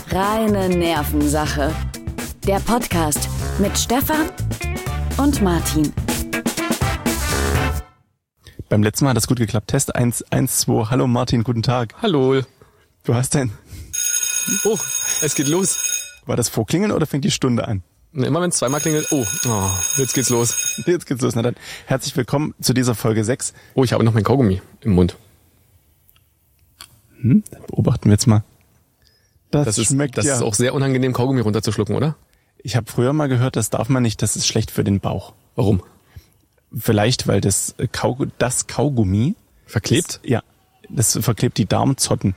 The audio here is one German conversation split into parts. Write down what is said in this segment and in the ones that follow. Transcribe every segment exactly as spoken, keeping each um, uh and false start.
Reine Nervensache. Der Podcast mit Stefan und Martin. Beim letzten Mal hat das gut geklappt. Test eins, eins, zwei. Hallo Martin, guten Tag. Hallo. Du hast dein... Oh, es geht los. War das Vorklingeln oder fängt die Stunde an? Immer wenn es zweimal klingelt, oh, oh, jetzt geht's los. Jetzt geht's los. Na dann, herzlich willkommen zu dieser Folge sechs. Oh, ich habe noch mein Kaugummi im Mund. Hm, dann beobachten wir jetzt mal. Das, das ist, schmeckt das ja. ist auch sehr unangenehm, Kaugummi runterzuschlucken, oder? Ich habe früher mal gehört, das darf man nicht, das ist schlecht für den Bauch. Warum? Vielleicht, weil das, Kaug- das Kaugummi... Verklebt? Das, ja, das verklebt die Darmzotten.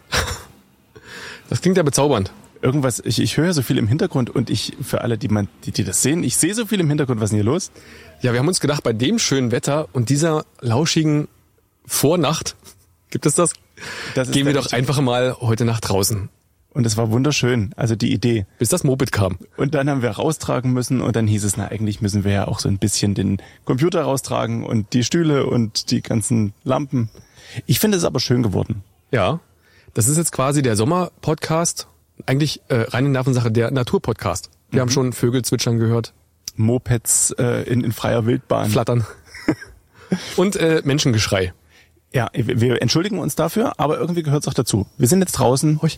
Das klingt ja bezaubernd. Irgendwas, ich, ich höre so viel im Hintergrund und ich, für alle, die, man, die, die das sehen, ich sehe so viel im Hintergrund, was ist denn hier los? Ja, wir haben uns gedacht, bei dem schönen Wetter und dieser lauschigen Vornacht, gibt es das? das Gehen wir doch einfach mal heute Nacht draußen. Und es war wunderschön, also die Idee. Bis das Moped kam. Und dann haben wir raustragen müssen und dann hieß es, na eigentlich müssen wir ja auch so ein bisschen den Computer raustragen und die Stühle und die ganzen Lampen. Ich finde es aber schön geworden. Ja, das ist jetzt quasi der Sommer-Podcast, eigentlich äh, reine Nervensache, der Natur-Podcast. Wir mhm. haben schon Vögel zwitschern gehört. Mopeds äh, in, in freier Wildbahn. Flattern. Und äh, Menschengeschrei. Ja, wir entschuldigen uns dafür, aber irgendwie gehört es auch dazu. Wir sind jetzt draußen. Ruhig.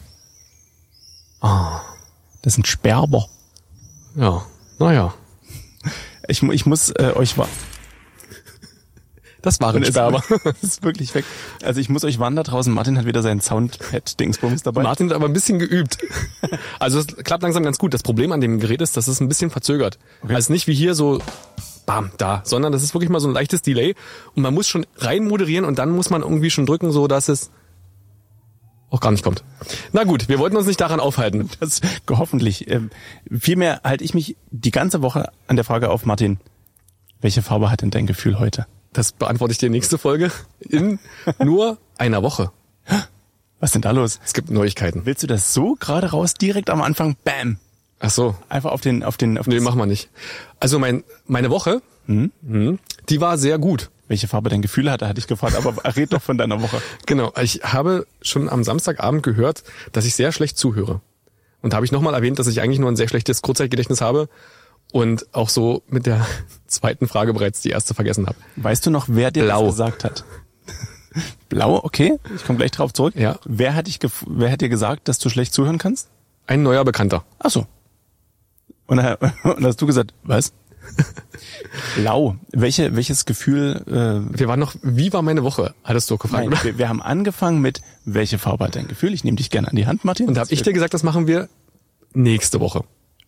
Ah, das sind Sperber. Ja, naja. Ich, ich muss äh, euch... Wa- das waren Sperber. Das ist wirklich weg. Also ich muss euch warnen da draußen, Martin hat wieder seinen Soundpad-Dingsbums dabei. Martin hat aber ein bisschen geübt. Also es klappt langsam ganz gut. Das Problem an dem Gerät ist, dass es ein bisschen verzögert. Okay. Also nicht wie hier so... Bam, da, sondern das ist wirklich mal so ein leichtes Delay und man muss schon rein moderieren und dann muss man irgendwie schon drücken, so dass es auch gar nicht kommt. Na gut, wir wollten uns nicht daran aufhalten. Das hoffentlich. Ähm, vielmehr halte ich mich die ganze Woche an der Frage auf, Martin, welche Farbe hat denn dein Gefühl heute? Das beantworte ich dir nächste Folge in nur einer Woche. Was ist denn da los? Es gibt Neuigkeiten. Willst du das so gerade raus, direkt am Anfang, bam? Ach so. Einfach auf den, auf den, auf Nee, machen wir nicht. Also mein, meine Woche, mhm. mh, die war sehr gut. Welche Farbe dein Gefühl hatte, hatte ich gefragt, aber red doch von deiner Woche. Genau. Ich habe schon am Samstagabend gehört, dass ich sehr schlecht zuhöre. Und da habe ich nochmal erwähnt, dass ich eigentlich nur ein sehr schlechtes Kurzzeitgedächtnis habe und auch so mit der zweiten Frage bereits die erste vergessen habe. Weißt du noch, wer dir Blau. das gesagt hat? Blau, okay. Ich komme gleich drauf zurück. Ja. Wer hat dich, gef- wer hat dir gesagt, dass du schlecht zuhören kannst? Ein neuer Bekannter. Ach so. Und dann, und dann hast du gesagt, was? Blau. Welche, welches Gefühl? Äh, wir waren noch, wie war meine Woche? Hattest du gefragt, nein, oder? Wir, wir haben angefangen mit, welche Farbe hat dein Gefühl? Ich nehme dich gerne an die Hand, Martin. Und da habe ich dir gesagt, das machen wir nächste Woche.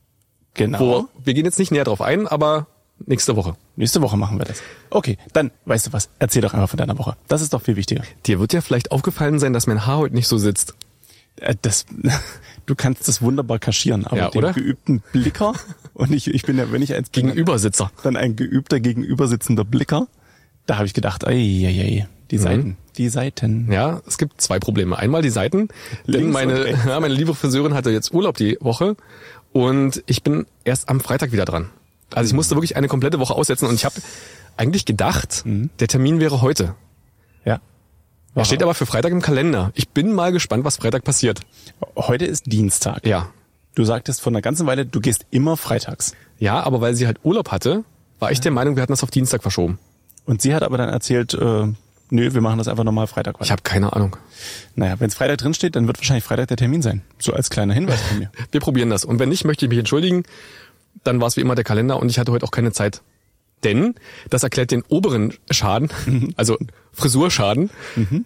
Genau. Wo, wir gehen jetzt nicht näher drauf ein, aber nächste Woche. Nächste Woche machen wir das. Okay, dann, weißt du was, erzähl doch einfach von deiner Woche. Das ist doch viel wichtiger. Dir wird ja vielleicht aufgefallen sein, dass mein Haar heute nicht so sitzt. Das, du kannst das wunderbar kaschieren, aber ja, den oder? geübten Blicker, und ich, ich bin ja, wenn ich als Gegenübersitzer, dann ein geübter gegenübersitzender Blicker, da habe ich gedacht, ei, ei, ei, die Seiten, mhm. die Seiten. Ja, es gibt zwei Probleme. Einmal die Seiten, denn meine, ja, meine liebe Friseurin hatte jetzt Urlaub die Woche und ich bin erst am Freitag wieder dran. Also ich musste wirklich eine komplette Woche aussetzen und ich habe eigentlich gedacht, mhm. der Termin wäre heute. Ja. Er steht aber für Freitag im Kalender. Ich bin mal gespannt, was Freitag passiert. Heute ist Dienstag. Ja. Du sagtest vor einer ganzen Weile, du gehst immer freitags. Ja, aber weil sie halt Urlaub hatte, war ich der Meinung, wir hatten das auf Dienstag verschoben. Und sie hat aber dann erzählt, äh, nö, wir machen das einfach nochmal Freitag weiter. Ich habe keine Ahnung. Naja, wenn es Freitag drin steht, dann wird wahrscheinlich Freitag der Termin sein. So als kleiner Hinweis von mir. Wir probieren das. Und wenn nicht, möchte ich mich entschuldigen. Dann war es wie immer der Kalender und ich hatte heute auch keine Zeit. Denn das erklärt den oberen Schaden, also Frisurschaden. Mhm.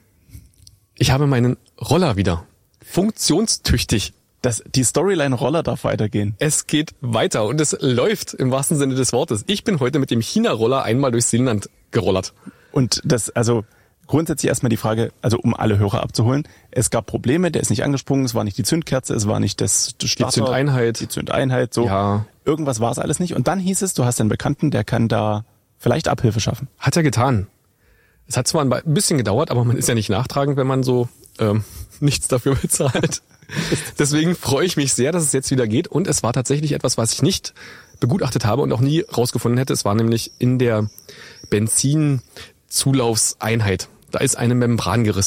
Ich habe meinen Roller wieder. Funktionstüchtig. Das, die Storyline Roller darf weitergehen. Es geht weiter und es läuft im wahrsten Sinne des Wortes. Ich bin heute mit dem China-Roller einmal durchs Inland gerollert. Und das, also grundsätzlich erstmal die Frage, also um alle Hörer abzuholen, es gab Probleme, der ist nicht angesprungen, es war nicht die Zündkerze, es war nicht das, das Starter, die Zündeinheit. Die Zündeinheit, so. Ja. Irgendwas war es alles nicht. Und dann hieß es, du hast einen Bekannten, der kann da vielleicht Abhilfe schaffen. Hat er getan. Es hat zwar ein bisschen gedauert, aber man ist ja nicht nachtragend, wenn man so ähm, nichts dafür bezahlt. Deswegen freue ich mich sehr, dass es jetzt wieder geht. Und es war tatsächlich etwas, was ich nicht begutachtet habe und auch nie rausgefunden hätte. Es war nämlich in der Benzinzulaufseinheit. Da ist eine Membran gerissen.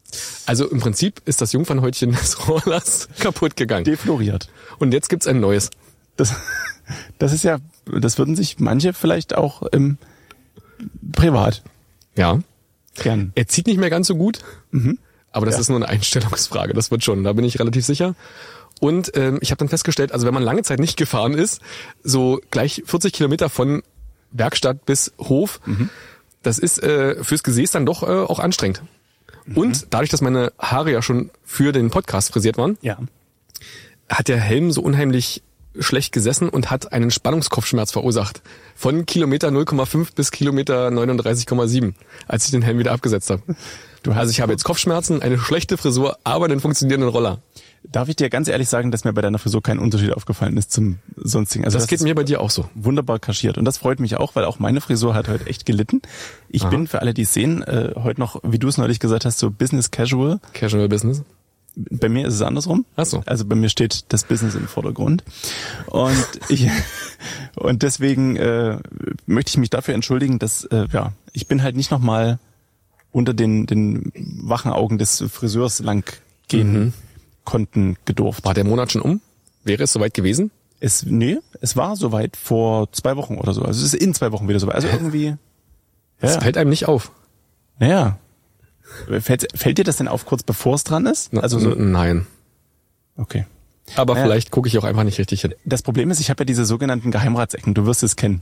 Also im Prinzip ist das Jungfernhäutchen des Rollers kaputt gegangen. Defloriert. Und jetzt gibt's ein neues. Das, das ist ja, das würden sich manche vielleicht auch im privat Ja. gern. Er zieht nicht mehr ganz so gut, Mhm. aber das Ja. ist nur eine Einstellungsfrage. Das wird schon, da bin ich relativ sicher. Und ähm, ich habe dann festgestellt, also wenn man lange Zeit nicht gefahren ist, so gleich vierzig Kilometer von Werkstatt bis Hof, Mhm. das ist äh, fürs Gesäß dann doch äh, auch anstrengend. Mhm. Und dadurch, dass meine Haare ja schon für den Podcast frisiert waren, Ja. hat der Helm so unheimlich schlecht gesessen und hat einen Spannungskopfschmerz verursacht. Von Kilometer null Komma fünf bis Kilometer neununddreißig Komma sieben, als ich den Helm wieder abgesetzt habe. Du hast Also ich habe jetzt Kopfschmerzen, eine schlechte Frisur, aber einen funktionierenden Roller. Darf ich dir ganz ehrlich sagen, dass mir bei deiner Frisur kein Unterschied aufgefallen ist zum sonstigen? Also Das geht ist mir bei dir auch so. wunderbar kaschiert. Und das freut mich auch, weil auch meine Frisur hat heute echt gelitten. Ich Aha. bin, für alle, die es sehen, äh, heute noch, wie du es neulich gesagt hast, so Business Casual. Casual Business. Bei mir ist es andersrum. Ach so. Also bei mir steht das Business im Vordergrund. Und ich, und deswegen äh, möchte ich mich dafür entschuldigen, dass, äh, ja, ich bin halt nicht nochmal unter den, den wachen Augen des Friseurs lang gehen Mhm. konnten gedurft. War der Monat schon um? Wäre es soweit gewesen? Es, nee, es war soweit vor zwei Wochen oder so. Also es ist in zwei Wochen wieder soweit. Also irgendwie, Das ja, fällt einem nicht auf. naja. Fällt, fällt dir das denn auf kurz bevor es dran ist? Also so, N- Nein. okay. Aber Naja. vielleicht gucke ich auch einfach nicht richtig hin. Das Problem ist, ich habe ja diese sogenannten Geheimratsecken, du wirst es kennen.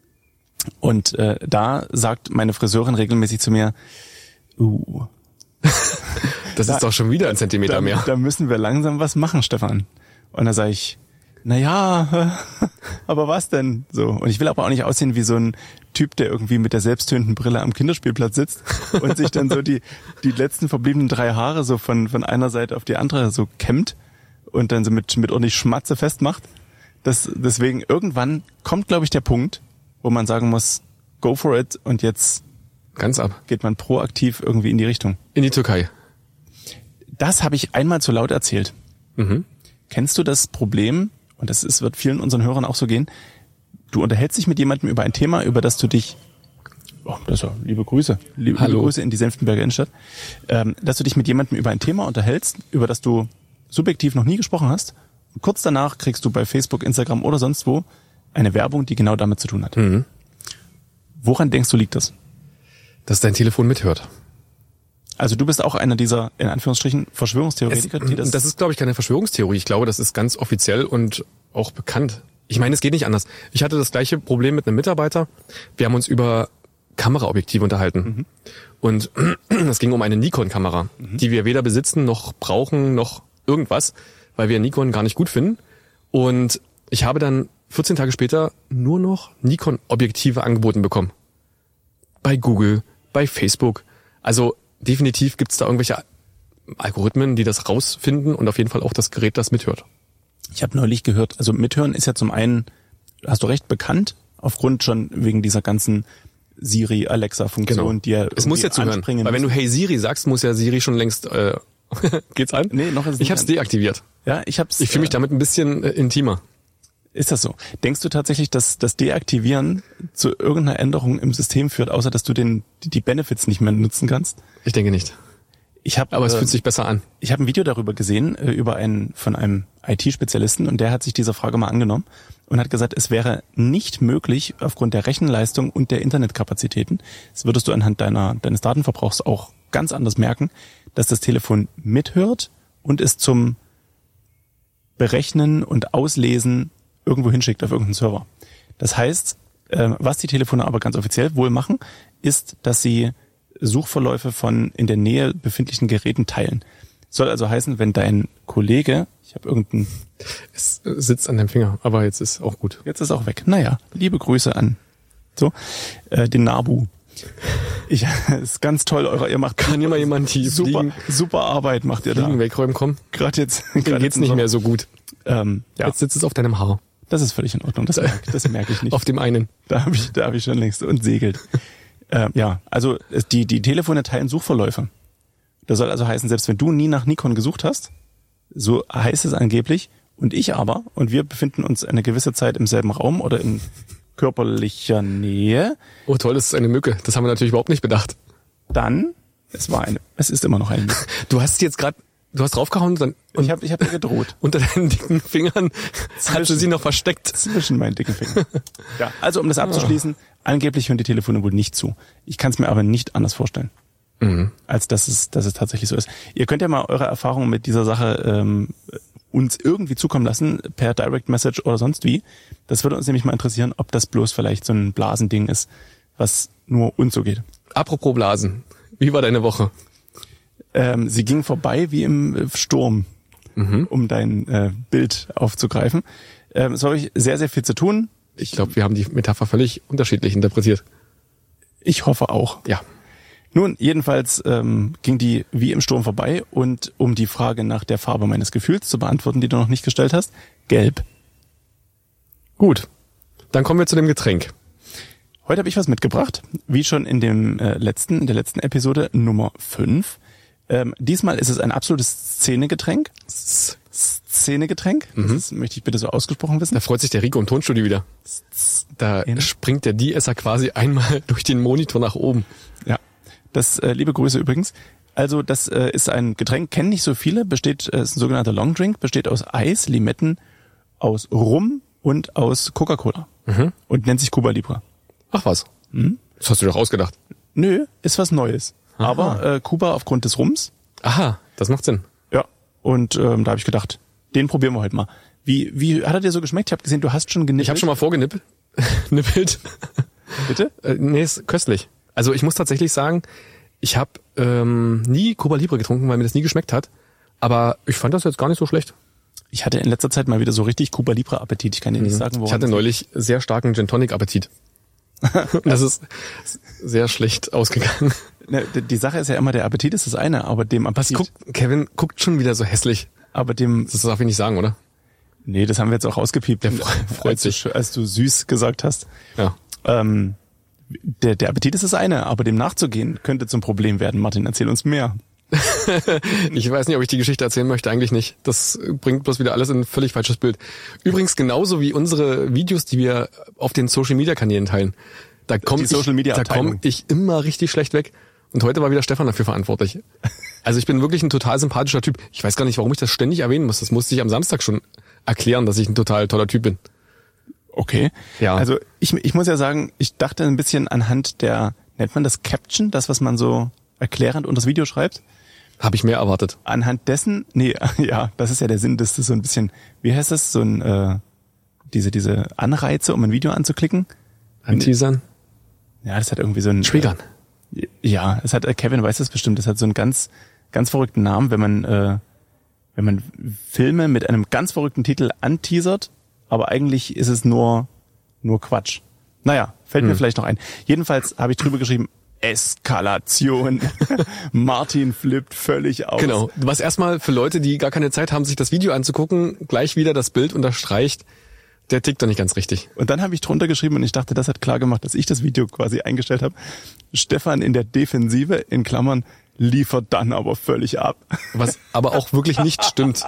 Und äh, da sagt meine Friseurin regelmäßig zu mir, uh, Das Da- ist doch schon wieder ein Zentimeter da, mehr. da müssen wir langsam was machen, Stefan. Und da sage ich, na ja, aber was denn? So. Und ich will aber auch nicht aussehen wie so ein Typ, der irgendwie mit der selbsttönenden Brille am Kinderspielplatz sitzt und sich dann so die, die letzten verbliebenen drei Haare so von, von einer Seite auf die andere so kämmt und dann so mit, mit ordentlich Schmatze festmacht. Das, deswegen irgendwann kommt, glaube ich, der Punkt, wo man sagen muss, go for it, und jetzt Ganz ab. geht man proaktiv irgendwie in die Richtung. In die Türkei. Das habe ich einmal zu laut erzählt. Mhm. Kennst du das Problem, und das ist, wird vielen unseren Hörern auch so gehen, du unterhältst dich mit jemandem über ein Thema, über das du dich, oh, das ist ja, liebe Grüße, liebe, Hallo. liebe Grüße in die Senftenberger Innenstadt, ähm, dass du dich mit jemandem über ein Thema unterhältst, über das du subjektiv noch nie gesprochen hast, und kurz danach kriegst du bei Facebook, Instagram oder sonst wo eine Werbung, die genau damit zu tun hat. Mhm. Woran denkst du, liegt das? Dass dein Telefon mithört. Also du bist auch einer dieser, in Anführungsstrichen, Verschwörungstheoretiker, die das... das ist, glaube ich, keine Verschwörungstheorie. Ich glaube, das ist ganz offiziell und auch bekannt. Ich meine, es geht nicht anders. Ich hatte das gleiche Problem mit einem Mitarbeiter. Wir haben uns über Kameraobjektive unterhalten. Mhm. Und es ging um eine Nikon-Kamera, Mhm. die wir weder besitzen noch brauchen noch irgendwas, weil wir Nikon gar nicht gut finden. Und ich habe dann vierzehn Tage später nur noch Nikon-Objektive angeboten bekommen. Bei Google, bei Facebook. Also definitiv gibt's da irgendwelche Algorithmen, die das rausfinden und auf jeden Fall auch das Gerät, das mithört. Ich habe neulich gehört, also Mithören ist ja zum einen, hast du recht, bekannt, aufgrund schon wegen dieser ganzen Siri, Alexa-Funktion, Genau. die ja Es muss irgendwie ja zuhören, anspringen weil wenn du müssen. Hey Siri sagst, muss ja Siri schon längst... Äh, geht's an? Nee, noch ist es Ich nicht hab's an. deaktiviert. Ja, ich hab's. Ich fühle mich äh, damit ein bisschen äh, intimer. Ist das so? Denkst du tatsächlich, dass das Deaktivieren zu irgendeiner Änderung im System führt, außer dass du den die Benefits nicht mehr nutzen kannst? Ich denke nicht. Ich habe Aber es äh, fühlt sich besser an. Ich habe ein Video darüber gesehen, äh, über einen von einem I T-Spezialisten, und der hat sich dieser Frage mal angenommen und hat gesagt, es wäre nicht möglich aufgrund der Rechenleistung und der Internetkapazitäten, das würdest du anhand deiner deines Datenverbrauchs auch ganz anders merken, dass das Telefon mithört und es zum Berechnen und Auslesen irgendwo hinschickt auf irgendeinen Server. Das heißt, äh, was die Telefone aber ganz offiziell wohl machen, ist, dass sie Suchverläufe von in der Nähe befindlichen Geräten teilen. Soll also heißen, wenn dein Kollege, ich habe irgendeinen, Es äh, sitzt an deinem Finger, aber jetzt ist auch gut. jetzt ist auch weg. Naja, liebe Grüße an so äh, den Nabu. Ich, ist ganz toll, eurer, ihr macht Kann immer jemand die super, Fliegen, super Arbeit macht ihr Fliegen da. wegräumen kommen? Gerade jetzt, Dann gerade geht's jetzt nicht noch. mehr so gut. Ähm, ja, Jetzt sitzt es auf deinem Haar. das ist völlig in Ordnung. Das merke das merk ich nicht. Auf dem einen. Da habe ich, da habe ich schon längst und segelt. ähm, ja, also es- die die Telefone teilen Suchverläufe. Das soll also heißen, selbst wenn du nie nach Nikon gesucht hast, so heißt es angeblich, und ich aber, und wir befinden uns eine gewisse Zeit im selben Raum oder in körperlicher Nähe, Oh toll, das ist eine Mücke. Das haben wir natürlich überhaupt nicht bedacht. dann Es war eine. Es ist immer noch eine. Du hast jetzt gerade, du hast draufgehauen dann, und ich habe ich hab ihr gedroht. Unter deinen dicken Fingern hat sie sie noch versteckt. Zwischen meinen dicken Fingern. Ja, also um das abzuschließen, angeblich hören die Telefone wohl nicht zu. Ich kann es mir aber nicht anders vorstellen, mhm. als dass es, dass es tatsächlich so ist. Ihr könnt ja mal eure Erfahrungen mit dieser Sache ähm, uns irgendwie zukommen lassen, per Direct Message oder sonst wie. Das würde uns nämlich mal interessieren, ob das bloß vielleicht so ein Blasending ist, was nur uns so geht. Apropos Blasen, wie war deine Woche? Ähm, sie ging vorbei wie im Sturm, mhm. um dein äh, Bild aufzugreifen. Ähm, es war wirklich sehr, sehr viel zu tun. Ich glaube, wir haben die Metapher völlig unterschiedlich interpretiert. Ich hoffe auch. Ja. Nun, jedenfalls ähm, ging die wie im Sturm vorbei und um die Frage nach der Farbe meines Gefühls zu beantworten, die du noch nicht gestellt hast, gelb. Gut, dann kommen wir zu dem Getränk. Heute habe ich was mitgebracht, wie schon in dem äh, letzten, in der letzten Episode Nummer fünf. Ähm, diesmal ist es ein absolutes Szenegetränk. Szenegetränk. Mhm. Das ist, möchte ich bitte so ausgesprochen wissen. Da freut sich der Rico im Tonstudio wieder. Da springt der De-Esser quasi einmal durch den Monitor nach oben. Ja, das äh, liebe Grüße übrigens. Also das äh, ist ein Getränk, kennen nicht so viele, besteht, äh, ist ein sogenannter Long Drink, besteht aus Eis, Limetten, aus Rum und aus Coca-Cola. Mhm. Und nennt sich Cuba Libre. Ach was, hm? Das hast du doch ausgedacht. Nö, ist was Neues. Aha. Aber äh, Kuba aufgrund des Rums. Aha, das macht Sinn. Ja, und ähm, da habe ich gedacht, den probieren wir heute mal. Wie wie hat er dir so geschmeckt? Ich habe gesehen, du hast schon genippelt. Ich habe schon mal vorgenippelt. Nippelt. Bitte? Äh, nee, ist köstlich. Also ich muss tatsächlich sagen, ich habe ähm, nie Cuba Libre getrunken, weil mir das nie geschmeckt hat. Aber ich fand das jetzt gar nicht so schlecht. Ich hatte in letzter Zeit mal wieder so richtig Cuba Libre Appetit. Ich kann dir nicht mhm. sagen, woran. Ich hatte neulich sehr starken Gin Tonic Appetit. Das ist sehr schlecht ausgegangen. Ne, die Sache ist ja immer, der Appetit ist das eine, aber dem Appetit... Was guckt, Kevin guckt schon wieder so hässlich. Aber dem... Das darf ich nicht sagen, oder? Nee, das haben wir jetzt auch rausgepiept. Der freut als sich. Du, als du süß gesagt hast. Ja. Ähm, der, der Appetit ist das eine, aber dem nachzugehen könnte zum Problem werden. Martin, erzähl uns mehr. Ich weiß nicht, ob ich die Geschichte erzählen möchte, eigentlich nicht. Das bringt bloß wieder alles in ein völlig falsches Bild. Übrigens genauso wie unsere Videos, die wir auf den Social-Media-Kanälen teilen. Da komme ich, da komm ich immer richtig schlecht weg. Und heute war wieder Stefan dafür verantwortlich. Also ich bin wirklich ein total sympathischer Typ. Ich weiß gar nicht, warum ich das ständig erwähnen muss. Das musste ich am Samstag schon erklären, dass ich ein total toller Typ bin. Okay. Ja. Also ich, ich muss ja sagen, ich dachte ein bisschen anhand der, nennt man das Caption, das, was man so erklärend unter das Video schreibt? Habe ich mehr erwartet. Anhand dessen, nee, ja, das ist ja der Sinn, dass das so ein bisschen, wie heißt das, so ein, äh, diese, diese Anreize, um ein Video anzuklicken? Anteasern? Ja, das hat irgendwie so ein... Triggern. Äh, ja, es hat, äh, Kevin weiß das bestimmt, das hat so einen ganz, ganz verrückten Namen, wenn man, äh, wenn man Filme mit einem ganz verrückten Titel anteasert, aber eigentlich ist es nur, nur Quatsch. Naja, fällt hm. mir vielleicht noch ein. Jedenfalls habe ich drüber geschrieben, Eskalation. Martin flippt völlig aus. Genau. Was erstmal für Leute, die gar keine Zeit haben, sich das Video anzugucken, gleich wieder das Bild unterstreicht, der tickt doch nicht ganz richtig. Und dann habe ich drunter geschrieben und ich dachte, das hat klar gemacht, dass ich das Video quasi eingestellt habe. Stefan in der Defensive, in Klammern, liefert dann aber völlig ab. Was aber auch wirklich nicht stimmt.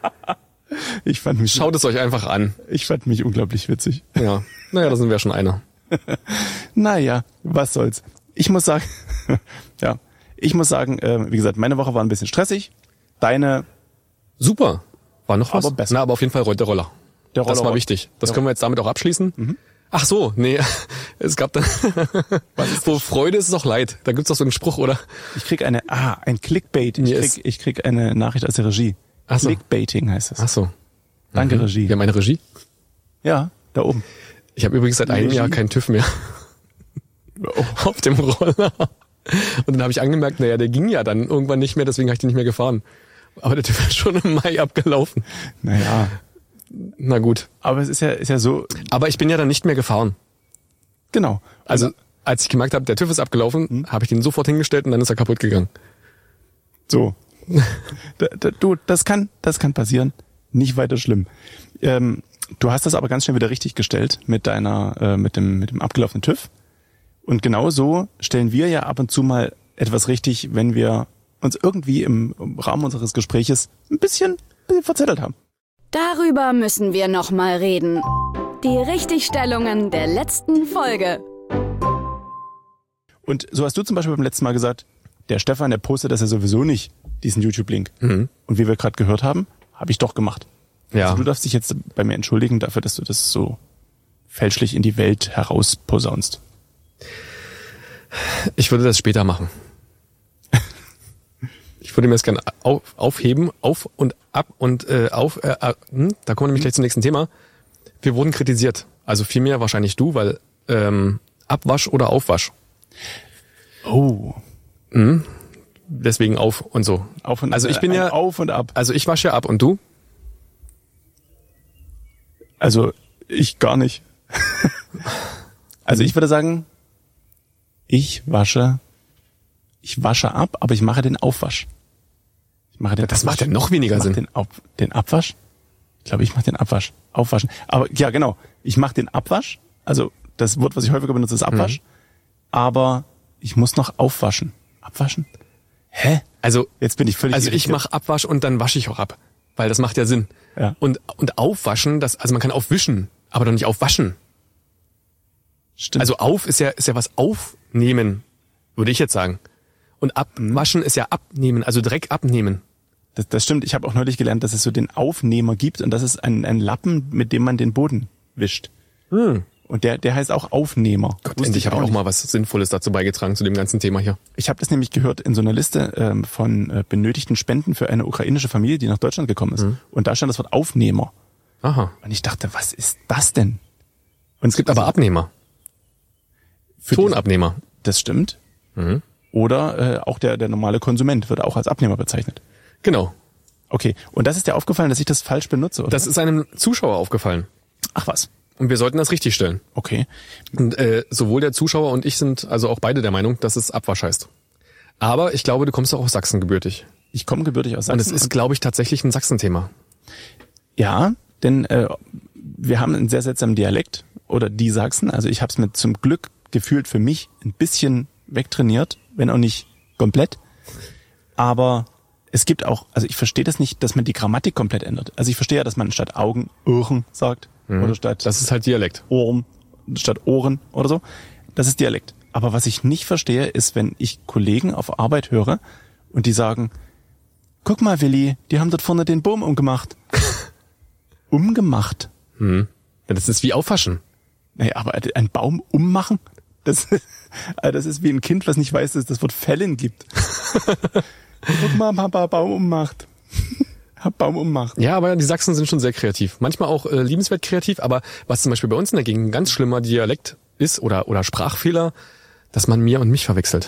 Ich fand mich... Schaut es euch einfach an. Ich fand mich unglaublich witzig. Ja. Naja, da sind wir schon einer. Naja, was soll's. Ich muss sagen, ja, ich muss sagen, äh, wie gesagt, meine Woche war ein bisschen stressig. Deine super, war noch was? Aber besser. Na, aber auf jeden Fall rollt der Roller. Der Roller das war wichtig. Das ja. können wir jetzt damit auch abschließen. Mhm. Ach so, nee, es gab dann, wo Freude ist es auch Leid. Da gibt's doch so einen Spruch, oder? Ich krieg eine, ah, ein Clickbait. Ich krieg, ich krieg eine Nachricht aus der Regie. Ach so. Clickbaiting heißt das. Ach so. Danke, mhm. Regie. Wir haben eine Regie? Ja, da oben. Ich habe übrigens seit einem Jahr keinen TÜV mehr. Oh. Auf dem Roller. Und dann habe ich angemerkt, naja, der ging ja dann irgendwann nicht mehr, deswegen habe ich den nicht mehr gefahren. Aber der TÜV ist schon im Mai abgelaufen. Naja. Na gut. Aber es ist ja, ist ja so. Aber ich bin ja dann nicht mehr gefahren. Genau. Also, als ich gemerkt habe, der TÜV ist abgelaufen, hm? habe ich den sofort hingestellt und dann ist er kaputt gegangen. So. da, da, du, das kann, das kann passieren. Nicht weiter schlimm. Ähm, du hast das aber ganz schnell wieder richtig gestellt mit deiner, äh, mit dem, mit dem abgelaufenen TÜV. Und genau so stellen wir ja ab und zu mal etwas richtig, wenn wir uns irgendwie im Rahmen unseres Gespräches ein bisschen, ein bisschen verzettelt haben. Darüber müssen wir noch mal reden. Die Richtigstellungen der letzten Folge. Und so hast du zum Beispiel beim letzten Mal gesagt, der Stefan, der postet das ja sowieso nicht, diesen YouTube-Link. Mhm. Und wie wir gerade gehört haben, habe ich doch gemacht. Ja. Also du darfst dich jetzt bei mir entschuldigen dafür, dass du das so fälschlich in die Welt herausposaunst. Ich würde das später machen. Ich würde mir das gerne auf, aufheben, auf und ab und äh, auf. Äh, äh, hm, da kommen wir nämlich gleich zum nächsten Thema. Wir wurden kritisiert. Also vielmehr wahrscheinlich du, weil ähm, Abwasch oder Aufwasch. Oh. Mhm. Deswegen auf und so. Auf und, also ich bin äh, ja auf und ab. Also ich wasche ja ab und du? Also ich gar nicht. Also ich würde sagen, ich wasche, ich wasche ab, aber ich mache den Aufwasch. Ich mache den Das Abwasch. macht ja noch weniger ich mache Sinn. Den, Ab, den Abwasch? Ich glaube, ich mache den Abwasch. Aufwaschen. Aber ja, genau. Ich mache den Abwasch. Also das Wort, was ich häufiger benutze, ist Abwasch. Mhm. Aber ich muss noch aufwaschen. Abwaschen? Hä? Also jetzt bin ich völlig. Also ich mache Abwasch und dann wasche ich auch ab, weil das macht ja Sinn. Ja. Und und aufwaschen, das also man kann aufwischen, aber doch nicht aufwaschen. Stimmt. Also auf ist ja ist ja was aufnehmen, würde ich jetzt sagen. Und abwaschen ist ja abnehmen, also Dreck abnehmen. Das, das stimmt. Ich habe auch neulich gelernt, dass es so den Aufnehmer gibt und das ist ein, ein Lappen, mit dem man den Boden wischt. Hm. Und der, der heißt auch Aufnehmer. Gott, endlich habe ich auch mal was Sinnvolles dazu beigetragen zu dem ganzen Thema hier. Ich habe das nämlich gehört in so einer Liste ähm, von äh, benötigten Spenden für eine ukrainische Familie, die nach Deutschland gekommen ist. Mhm. Und da stand das Wort Aufnehmer. Aha. Und ich dachte, was ist das denn? Und es gibt also aber Abnehmer. Tonabnehmer. Diese, das stimmt. Mhm. Oder äh, auch der, der normale Konsument wird auch als Abnehmer bezeichnet. Genau. Okay. Und das ist dir aufgefallen, dass ich das falsch benutze, oder? Das ist einem Zuschauer aufgefallen. Ach was. Und wir sollten das richtig stellen. Okay. Und äh, sowohl der Zuschauer und ich sind also auch beide der Meinung, dass es Abwasch heißt. Aber ich glaube, du kommst auch aus Sachsen gebürtig. Ich komme gebürtig aus Sachsen. Und es ist, glaube ich, tatsächlich ein Sachsen-Thema. Ja, denn äh, wir haben einen sehr seltsamen Dialekt. Oder die Sachsen. Also ich habe es mir zum Glück gefühlt für mich ein bisschen wegtrainiert, wenn auch nicht komplett. Aber es gibt auch, also ich verstehe das nicht, dass man die Grammatik komplett ändert. Also ich verstehe ja, dass man statt Augen Ohren sagt. Mhm. Oder statt das ist halt Dialekt. Ohren statt Ohren oder so. Das ist Dialekt. Aber was ich nicht verstehe, ist, wenn ich Kollegen auf Arbeit höre und die sagen, guck mal, Willi, die haben dort vorne den Baum umgemacht. Umgemacht? Hm. Das ist wie aufwaschen. Naja, aber ein Baum ummachen? Das, das ist wie ein Kind, was nicht weiß, dass es das Wort Fällen gibt. Guck mal, Papa, Baum ummacht. Baum ummacht. Ja, aber die Sachsen sind schon sehr kreativ. Manchmal auch äh, liebenswert kreativ, aber was zum Beispiel bei uns in der Gegend ein ganz schlimmer Dialekt ist oder oder Sprachfehler, dass man mir und mich verwechselt.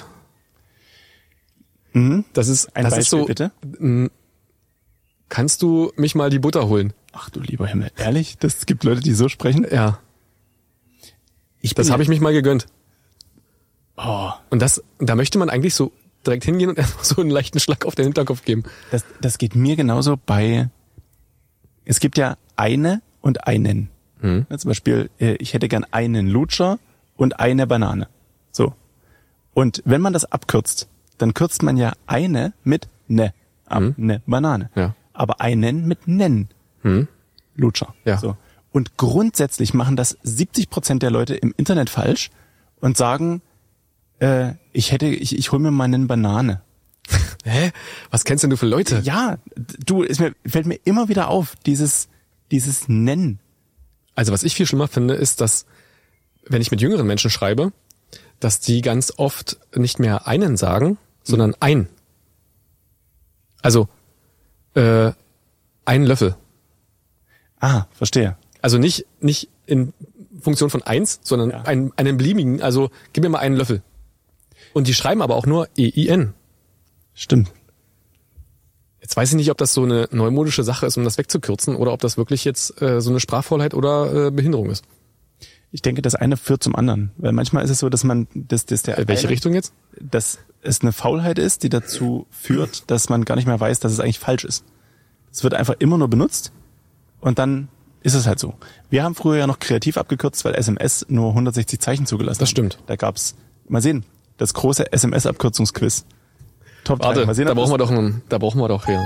Mhm. Das ist ein das Beispiel, ist so, bitte. M- kannst du mich mal die Butter holen? Ach du lieber Himmel, ehrlich? Das gibt Leute, die so sprechen? Ja. Ich das habe ich mich mal gegönnt. Oh. Und das, da möchte man eigentlich so direkt hingehen und einfach so einen leichten Schlag auf den Hinterkopf geben. Das, das geht mir genauso bei, es gibt ja eine und einen. Hm. Ja, zum Beispiel, ich hätte gern einen Lutscher und eine Banane. So. Und wenn man das abkürzt, dann kürzt man ja eine mit ne ab, hm. ne Banane. Ja. Aber einen mit nen hm. Lutscher. Ja. So. Und grundsätzlich machen das siebzig Prozent der Leute im Internet falsch und sagen, äh, ich hätte, ich, ich hol mir mal einen Banane. Hä? Was kennst denn du für Leute? Ja, du, es mir, fällt mir immer wieder auf, dieses, dieses Nennen. Also was ich viel schlimmer finde, ist, dass, wenn ich mit jüngeren Menschen schreibe, dass die ganz oft nicht mehr einen sagen, sondern mhm. ein. Also, äh, ein Löffel. Ah, verstehe. Also nicht, nicht in Funktion von eins, sondern ja. einen, einen beliebigen, also gib mir mal einen Löffel. Und die schreiben aber auch nur E I N. Stimmt. Jetzt weiß ich nicht, ob das so eine neumodische Sache ist, um das wegzukürzen, oder ob das wirklich jetzt äh, so eine Sprachfaulheit oder äh, Behinderung ist. Ich denke, das eine führt zum anderen. Weil manchmal ist es so, dass man, dass, dass der äh, Welche eine, Richtung jetzt? Dass es eine Faulheit ist, die dazu führt, dass man gar nicht mehr weiß, dass es eigentlich falsch ist. Es wird einfach immer nur benutzt und dann ist es halt so. Wir haben früher ja noch kreativ abgekürzt, weil S M S nur hundertsechzig Zeichen zugelassen hat. Das stimmt. Da gab's, mal sehen, das große S M S-Abkürzungsquiz. Top drei. Warte, mal sehen, da brauchen wir doch einen, da brauchen wir doch hier.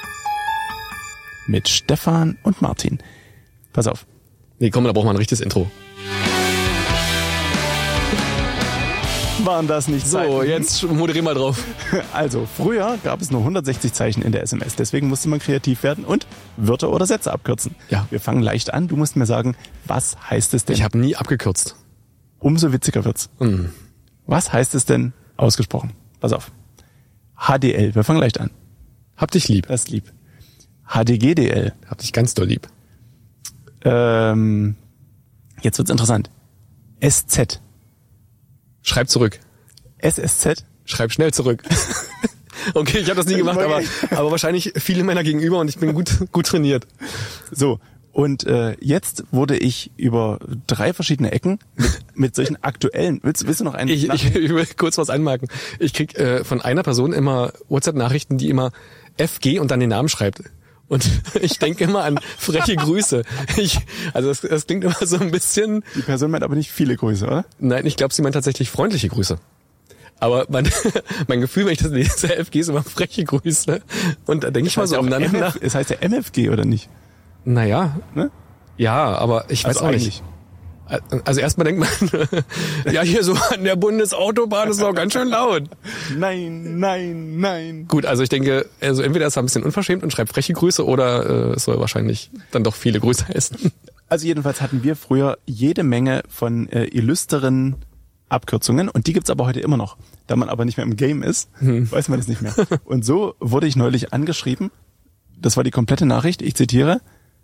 Mit Stefan und Martin. Pass auf. Nee, komm, da brauchen wir ein richtiges Intro. waren das nicht Zeiten. So, jetzt moderier mal drauf. Also, früher gab es nur hundertsechzig Zeichen in der S M S. Deswegen musste man kreativ werden und Wörter oder Sätze abkürzen. Ja. Wir fangen leicht an. Du musst mir sagen, was heißt es denn? Ich habe nie abgekürzt. Umso witziger wird's. Mhm. Was heißt es denn ausgesprochen? Pass auf. H D L. Wir fangen leicht an. Hab dich lieb. Das ist lieb. H D G D L. Hab dich ganz doll lieb. Ähm, jetzt wird's interessant. S Z. Schreib zurück. S S Z. Schreib schnell zurück. Okay, ich habe das nie gemacht, aber, aber wahrscheinlich viele Männer gegenüber und ich bin gut, gut trainiert. So, und äh, jetzt wurde ich über drei verschiedene Ecken mit, mit solchen aktuellen... Willst, willst du noch einen? Ich, ich, ich will kurz was anmerken. Ich krieg äh, von einer Person immer WhatsApp-Nachrichten, die immer F G und dann den Namen schreibt. Und ich denke immer an freche Grüße. Ich, also das, das klingt immer so ein bisschen... Die Person meint aber nicht viele Grüße, oder? Nein, ich glaube, sie meint tatsächlich freundliche Grüße. Aber mein, mein Gefühl, wenn ich das lese, F G ist immer freche Grüße. Und da denke ich mal so umeinander nach. Es heißt ja M F G, oder nicht? Naja, Ne? ja, aber ich weiß Also auch eigentlich. nicht. Also erstmal denkt man, ja, hier so an der Bundesautobahn ist noch ganz schön laut. Nein, nein, nein. Gut, also ich denke, also entweder ist er ein bisschen unverschämt und schreibt freche Grüße oder äh, es soll wahrscheinlich dann doch viele Grüße heißen. Also jedenfalls hatten wir früher jede Menge von äh, illustren Abkürzungen und die gibt's aber heute immer noch. Da man aber nicht mehr im Game ist, hm. weiß man das nicht mehr. Und so wurde ich neulich angeschrieben, das war die komplette Nachricht, ich zitiere,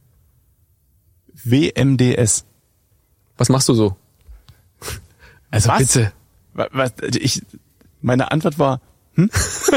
W M D S. Was machst du so? Also Was? bitte. Was, ich, meine Antwort war, hm?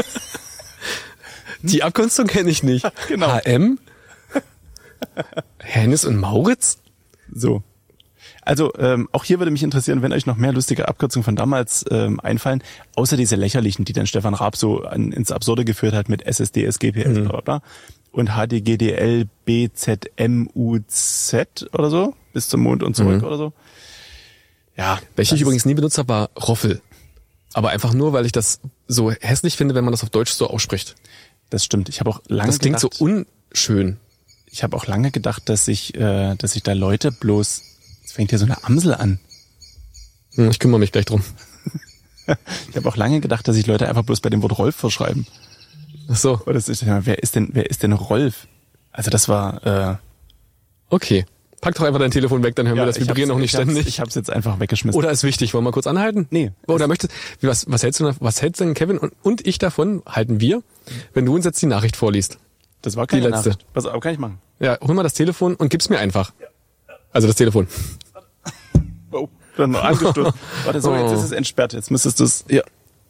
Die Abkürzung kenne ich nicht. Genau. H M? Hennes und Mauritz? So. Also ähm, auch hier würde mich interessieren, wenn euch noch mehr lustige Abkürzungen von damals ähm, einfallen, außer diese lächerlichen, die dann Stefan Raab so an, ins Absurde geführt hat mit S S D, S G P S, mhm. bla bla, und H D G D L, B Z M U Z oder so, bis zum Mond und zurück mhm. oder so. Ja. Welche ich übrigens nie benutzt habe, war Roffel. Aber einfach nur, weil ich das so hässlich finde, wenn man das auf Deutsch so ausspricht. Das stimmt. Ich habe auch lange Das klingt gedacht, so unschön. Ich habe auch lange gedacht, dass ich, äh, dass ich da Leute bloß, es fängt hier so eine Amsel an. Hm, ich kümmere mich gleich drum. Ich habe auch lange gedacht, dass sich Leute einfach bloß bei dem Wort Rolf verschreiben. Ach so. Oder das ist, wer ist denn, wer ist denn Rolf? Also das war, äh, Okay. Pack doch einfach dein Telefon weg, dann hören ja, wir das Vibrieren noch nicht ich hab's, ständig. Ich habe es jetzt einfach weggeschmissen. Oder ist wichtig, wollen wir kurz anhalten? Nee. Oder möchtest, was, was hältst du, was hältst denn Kevin und, und ich davon, halten wir, wenn du uns jetzt die Nachricht vorliest? Das war keine die letzte. Nachricht. Was kann ich machen? Ja, hol mal das Telefon und gib's mir einfach. Also das Telefon. Oh, dann noch angestoßen. Warte, so, jetzt ist es entsperrt. Jetzt müsstest du es, ja.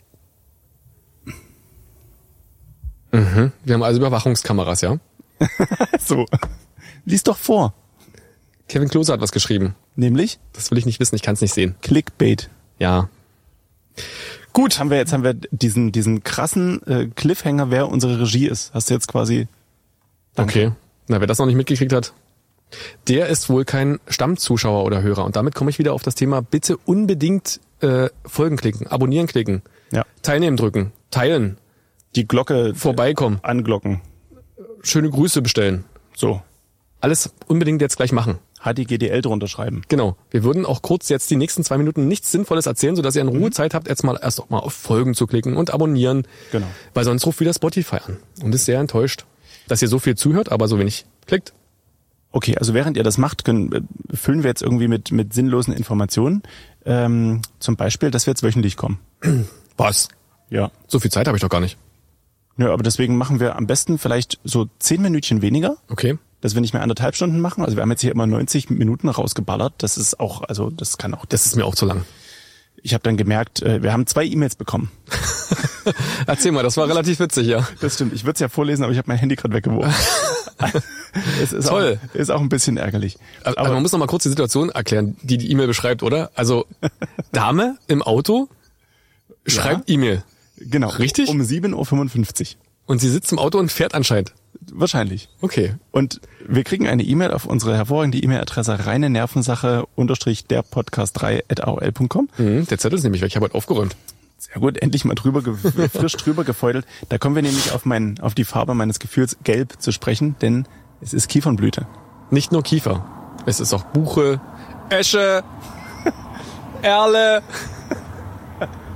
Mhm. Wir haben also Überwachungskameras, ja? So. Lies doch vor. Kevin Klose hat was geschrieben. Nämlich? Das will ich nicht wissen, ich kann es nicht sehen. Clickbait. Ja. Gut. Haben wir jetzt haben wir diesen diesen krassen äh, Cliffhanger, wer unsere Regie ist. Hast du jetzt quasi. Danke. Okay. Na, wer das noch nicht mitgekriegt hat, der ist wohl kein Stammzuschauer oder Hörer. Und damit komme ich wieder auf das Thema, bitte unbedingt äh, Folgen klicken, abonnieren klicken, ja. Teilnehmen drücken, teilen, die Glocke vorbeikommen, anglocken, schöne Grüße bestellen. So. Alles unbedingt jetzt gleich machen. H D G D L drunter schreiben. Genau. Wir würden auch kurz jetzt die nächsten zwei Minuten nichts Sinnvolles erzählen, sodass ihr in Ruhe mhm. Zeit habt, jetzt mal erst auch mal auf Folgen zu klicken und abonnieren. Genau. Weil sonst ruft wieder Spotify an und ist sehr enttäuscht, dass ihr so viel zuhört, aber so wenig klickt. Okay, also während ihr das macht, können, füllen wir jetzt irgendwie mit mit sinnlosen Informationen. Ähm, zum Beispiel, dass wir jetzt wöchentlich kommen. Was? Ja. So viel Zeit habe ich doch gar nicht. Ja, aber deswegen machen wir am besten vielleicht so zehn Minütchen weniger. Okay. Dass wir nicht mehr anderthalb Stunden machen. Also wir haben jetzt hier immer neunzig Minuten rausgeballert. Das ist auch, also das kann auch. Das ist mir auch zu lang. Ich habe dann gemerkt, wir haben zwei E-Mails bekommen. Erzähl mal, das war relativ witzig, ja. Das stimmt. Ich würde es ja vorlesen, aber ich habe mein Handy gerade weggeworfen. Es ist Toll. Auch, ist auch ein bisschen ärgerlich. Aber, aber man muss noch mal kurz die Situation erklären, die die E-Mail beschreibt, oder? Also Dame im Auto schreibt ja. E-Mail. Genau. Richtig? Um sieben Uhr fünfundfünfzig. Und sie sitzt im Auto und fährt anscheinend. Wahrscheinlich. Okay. Und wir kriegen eine E-Mail auf unsere hervorragende E-Mail-Adresse reine Nervensache unterstrich der Podcast drei at a o l punkt com. Mhm, der Zettel ist nämlich weg, ich habe heute aufgeräumt. Sehr gut, endlich mal drüber, frisch drüber gefeudelt. Da kommen wir nämlich auf mein, auf die Farbe meines Gefühls Gelb zu sprechen, denn es ist Kiefernblüte. Nicht nur Kiefer. Es ist auch Buche, Esche, Erle.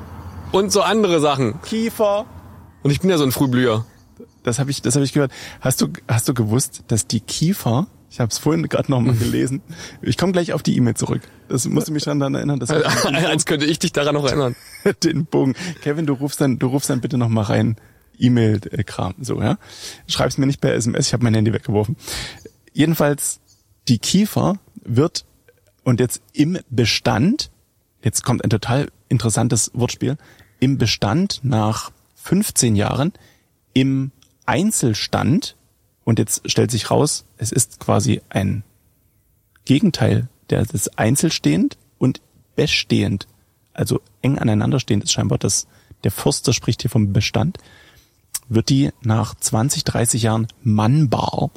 und so andere Sachen. Kiefer. Und ich bin ja so ein Frühblüher. Das habe ich, das habe ich gehört. Hast du, hast du gewusst, dass die Kiefer, ich habe es vorhin gerade noch mal gelesen, ich komme gleich auf die E-Mail zurück. Das musst du mich daran erinnern. Das Als könnte ich dich daran noch erinnern. Den Bogen. Kevin, du rufst dann, du rufst dann bitte noch mal rein. E-Mail-Kram, so, ja. Schreib's mir nicht per S M S, ich habe mein Handy weggeworfen. Jedenfalls, die Kiefer wird, und jetzt im Bestand, jetzt kommt ein total interessantes Wortspiel, im Bestand nach fünfzehn Jahren, im Einzelstand, und jetzt stellt sich raus, es ist quasi ein Gegenteil, der ist einzelstehend und bestehend, also eng aneinander stehend ist scheinbar das, der Förster spricht hier vom Bestand, wird die nach zwanzig, dreißig Jahren mannbar.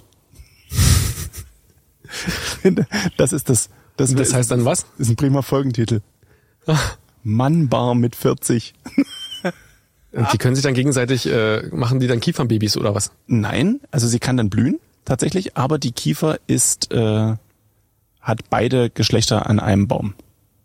Das ist das, das, das heißt dann was? Das ist ein prima Folgentitel. Mannbar mit vierzig. Und die können sich dann gegenseitig, äh, machen die dann Kiefernbabys oder was? Nein, also sie kann dann blühen, tatsächlich, aber die Kiefer ist, äh, hat beide Geschlechter an einem Baum.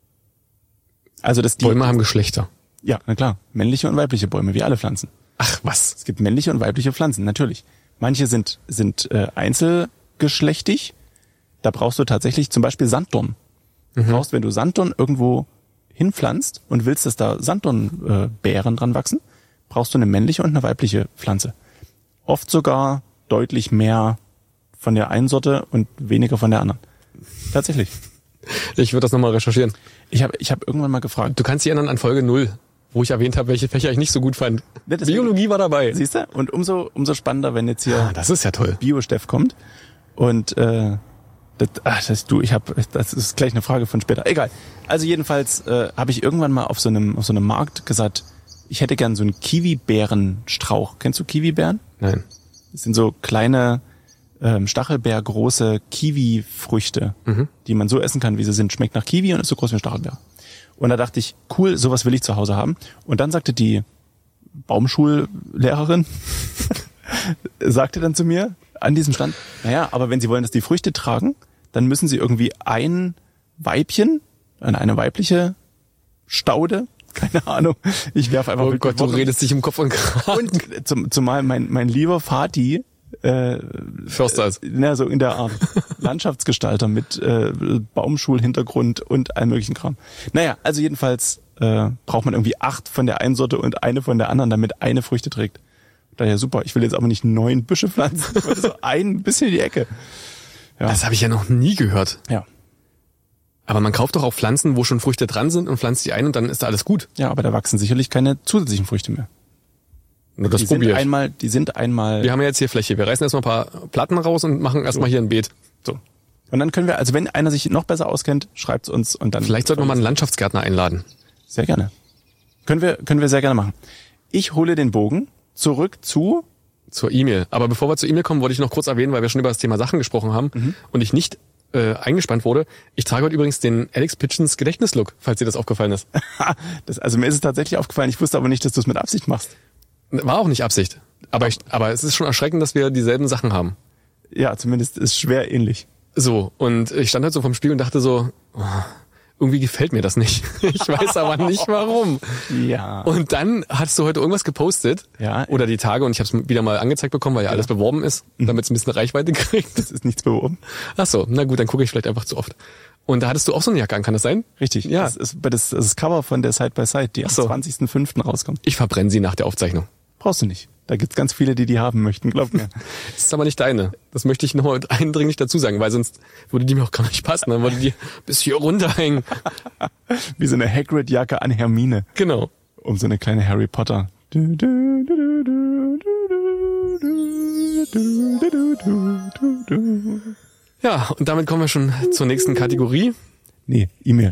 Also das die Bäume haben Geschlechter. Ja, na klar, männliche und weibliche Bäume, wie alle Pflanzen. Ach was. Es gibt männliche und weibliche Pflanzen, natürlich. Manche sind sind äh, einzelgeschlechtig. Da brauchst du tatsächlich zum Beispiel Sanddorn. Du Mhm. brauchst, wenn du Sanddorn irgendwo hinpflanzt und willst, dass da Sanddornbeeren dran wachsen, brauchst du eine männliche und eine weibliche Pflanze. Oft sogar deutlich mehr von der einen Sorte und weniger von der anderen. Tatsächlich. Ich würde das nochmal recherchieren. Ich habe ich hab irgendwann mal gefragt. Du kannst dich erinnern an Folge null, wo ich erwähnt habe, welche Fächer ich nicht so gut fand. Ja, deswegen- Biologie war dabei. Siehst du? Und umso umso spannender, wenn jetzt hier Ah, das ist ja toll. Bio-Steff kommt. Und äh, das, ach, das du, ich habe, das ist gleich eine Frage von später. Egal. Also jedenfalls äh, habe ich irgendwann mal auf so einem auf so einem Markt gesagt, ich hätte gern so einen Kiwi-Beerenstrauch. Kennst du Kiwi-Beeren? Nein. Das sind so kleine ähm, Stachelbeergroße Kiwi-Früchte, Mhm. die man so essen kann, wie sie sind. Schmeckt nach Kiwi und ist so groß wie ein Stachelbeer. Und da dachte ich, cool, sowas will ich zu Hause haben. Und dann sagte die Baumschullehrerin, sagte dann zu mir an diesem Stand, naja, aber wenn Sie wollen, dass die Früchte tragen, dann müssen Sie irgendwie ein Weibchen, eine weibliche Staude, keine Ahnung, ich werfe einfach Oh mit Gott, du Worten. redest dich im Kopf und Kragen. Und zum, zumal mein, mein lieber Vati, äh, Förster ist. na, so in der Art, Landschaftsgestalter mit äh, Baumschulhintergrund und allem möglichen Kram. Naja, also jedenfalls äh, braucht man irgendwie acht von der einen Sorte und eine von der anderen, damit eine Früchte trägt. Daher super, ich will jetzt aber nicht neun Büsche pflanzen, ich wollte so ein bisschen in die Ecke. Ja. Das habe ich ja noch nie gehört. Ja. Aber man kauft doch auch Pflanzen, wo schon Früchte dran sind und pflanzt die ein und dann ist da alles gut. Ja, aber da wachsen sicherlich keine zusätzlichen Früchte mehr. Nur das Die sind probiere ich. einmal, die sind einmal Wir haben ja jetzt hier Fläche. Wir reißen erstmal ein paar Platten raus und machen erstmal hier ein Beet. so. Und dann können wir, also wenn einer sich noch besser auskennt, schreibt's uns und dann. Vielleicht sollten wir mal einen Landschaftsgärtner einladen. Sehr gerne. Können wir, können wir sehr gerne machen. Ich hole den Bogen zurück zu, Zur E-Mail. Aber bevor wir zur E-Mail kommen, wollte ich noch kurz erwähnen, weil wir schon über das Thema Sachen gesprochen haben Mhm. und ich nicht äh, eingespannt wurde. Ich trage heute übrigens den Alex Pitchens Gedächtnislook, falls dir das aufgefallen ist. das, also mir ist es tatsächlich aufgefallen, ich wusste aber nicht, dass du es mit Absicht machst. War auch nicht Absicht. Aber, ich, aber es ist schon erschreckend, dass wir dieselben Sachen haben. Ja, zumindest ist schwer ähnlich. So, und ich stand halt so vom Spiegel und dachte so, oh, irgendwie gefällt mir das nicht. Ich weiß aber nicht warum. Ja. Und dann hast du heute irgendwas gepostet. Ja. Oder die Tage und ich habe es wieder mal angezeigt bekommen, weil ja alles beworben ist, damit es ein bisschen Reichweite kriegt. Das ist nichts beworben. Ach so, na gut, dann gucke ich vielleicht einfach zu oft. Und da hattest du auch so eine Jacke an, kann das sein? Richtig. Ja. Das ist das, das ist Cover von der Side by Side, die am so. zwanzigsten fünften rauskommt. Ich verbrenne sie nach der Aufzeichnung. Brauchst du nicht. Da gibt's ganz viele, die die haben möchten, glaub mir. Das ist aber nicht deine. Das möchte ich nochmal eindringlich dazu sagen, weil sonst würde die mir auch gar nicht passen. Dann würde die bis hier runterhängen. Wie so eine Hagrid-Jacke an Hermine. Genau. Um so eine kleine Harry Potter. Du, du, du, du, du, du, du, du, du, du, du. Ja, und damit kommen wir schon zur nächsten Kategorie. Nee, E-Mail.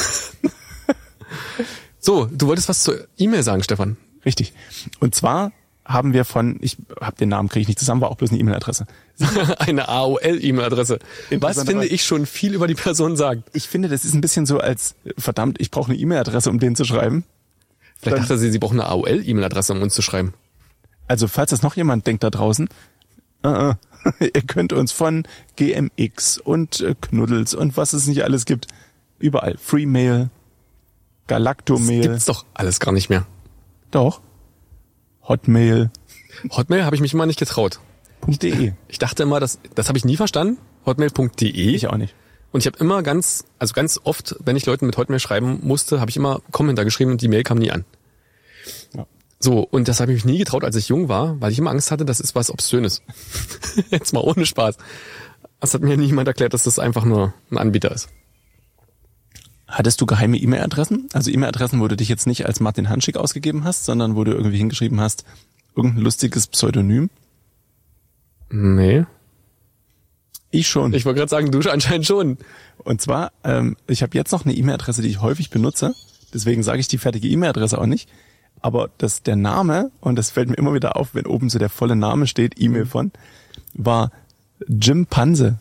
So, du wolltest was zur E-Mail sagen, Stefan. Richtig. Und zwar haben wir von, ich hab den Namen, kriege ich nicht zusammen, war auch bloß eine E-Mail-Adresse. Eine A O L-E-Mail-Adresse. Was, Interessanterweise- finde ich, schon viel über die Person sagt. Ich finde, das ist ein bisschen so als, verdammt, ich brauche eine E-Mail-Adresse, um den zu schreiben. Vielleicht Dann- dachte sie, sie braucht eine A O L-E-Mail-Adresse, um uns zu schreiben. Also falls das noch jemand denkt da draußen, äh, äh, ihr könnt uns von G M X und äh, Knuddels und was es nicht alles gibt, überall, Freemail, Das Galactomail, gibt's doch alles gar nicht mehr. Doch. Hotmail. Hotmail habe ich mich immer nicht getraut. .de. Ich dachte immer, das, das habe ich nie verstanden. Hotmail punkt de. Ich auch nicht. Und ich habe immer ganz, also ganz oft, wenn ich Leuten mit Hotmail schreiben musste, habe ich immer Kommentar geschrieben und die Mail kam nie an. Ja. So, und das habe ich mich nie getraut, als ich jung war, weil ich immer Angst hatte, das ist was Obszönes. Jetzt mal ohne Spaß. Das hat mir niemand erklärt, dass das einfach nur ein Anbieter ist. Hattest du geheime E-Mail-Adressen? Also E-Mail-Adressen, wo du dich jetzt nicht als Martin Hanschig ausgegeben hast, sondern wo du irgendwie hingeschrieben hast, irgendein lustiges Pseudonym? Nee. Ich schon. Ich wollte gerade sagen, du anscheinend schon. Und zwar, ähm, ich habe jetzt noch eine E-Mail-Adresse, die ich häufig benutze. Deswegen sage ich die fertige E-Mail-Adresse auch nicht. Aber das, der Name, und das fällt mir immer wieder auf, wenn oben so der volle Name steht, E-Mail von, war Jim Panse.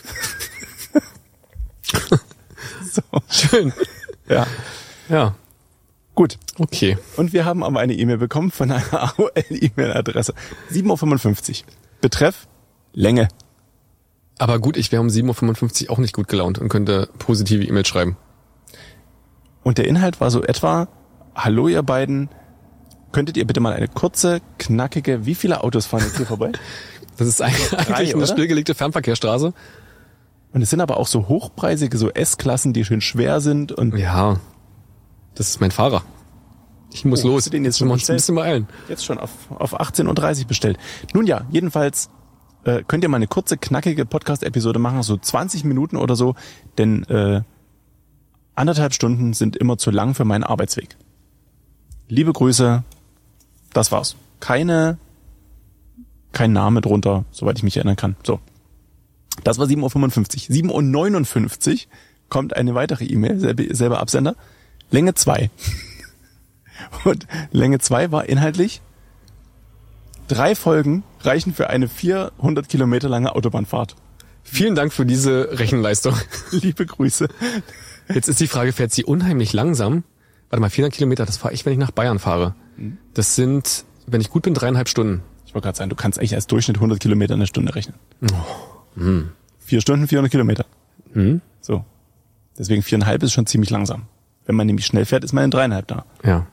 So. Schön. Ja. Ja. Gut. Okay. Und wir haben aber eine E-Mail bekommen von einer A O L-E-Mail-Adresse. sieben Uhr fünfundfünfzig. Betreff Länge. Aber gut, ich wäre um sieben Uhr fünfundfünfzig auch nicht gut gelaunt und könnte positive E-Mails schreiben. Und der Inhalt war so etwa, hallo ihr beiden, könntet ihr bitte mal eine kurze, knackige, wie viele Autos fahren jetzt hier vorbei? Das ist eigentlich Drei, eine oder? stillgelegte Fernverkehrsstraße. Und es sind aber auch so hochpreisige, so S-Klassen, die schön schwer sind. Und Ja, das ist mein Fahrer. Ich muss Oh, los. hast du den jetzt Wir schon müssen uns ein bestellt? bisschen beeilen. jetzt schon auf, auf achtzehn Uhr dreißig bestellt. Nun ja, jedenfalls äh, könnt ihr mal eine kurze, knackige Podcast-Episode machen, so zwanzig Minuten oder so, denn äh, anderthalb Stunden sind immer zu lang für meinen Arbeitsweg. Liebe Grüße, das war's. Keine, kein Name drunter, soweit ich mich erinnern kann. So, das war sieben Uhr fünfundfünfzig. sieben Uhr neunundfünfzig kommt eine weitere E-Mail, selbe, selber Absender, Länge zwei. Und Länge zwei war inhaltlich, drei Folgen reichen für eine vierhundert Kilometer lange Autobahnfahrt. Vielen Dank für diese Rechenleistung. Liebe Grüße. Jetzt ist die Frage, fährt sie unheimlich langsam? Warte mal, vierhundert Kilometer, das fahre ich, wenn ich nach Bayern fahre. Das sind, wenn ich gut bin, dreieinhalb Stunden. Ich wollte gerade sagen, du kannst eigentlich als Durchschnitt hundert Kilometer in der Stunde rechnen. Oh. Hm. Vier Stunden, vierhundert Kilometer. Hm? So. Deswegen viereinhalb ist schon ziemlich langsam. Wenn man nämlich schnell fährt, ist man in dreieinhalb da. Ja.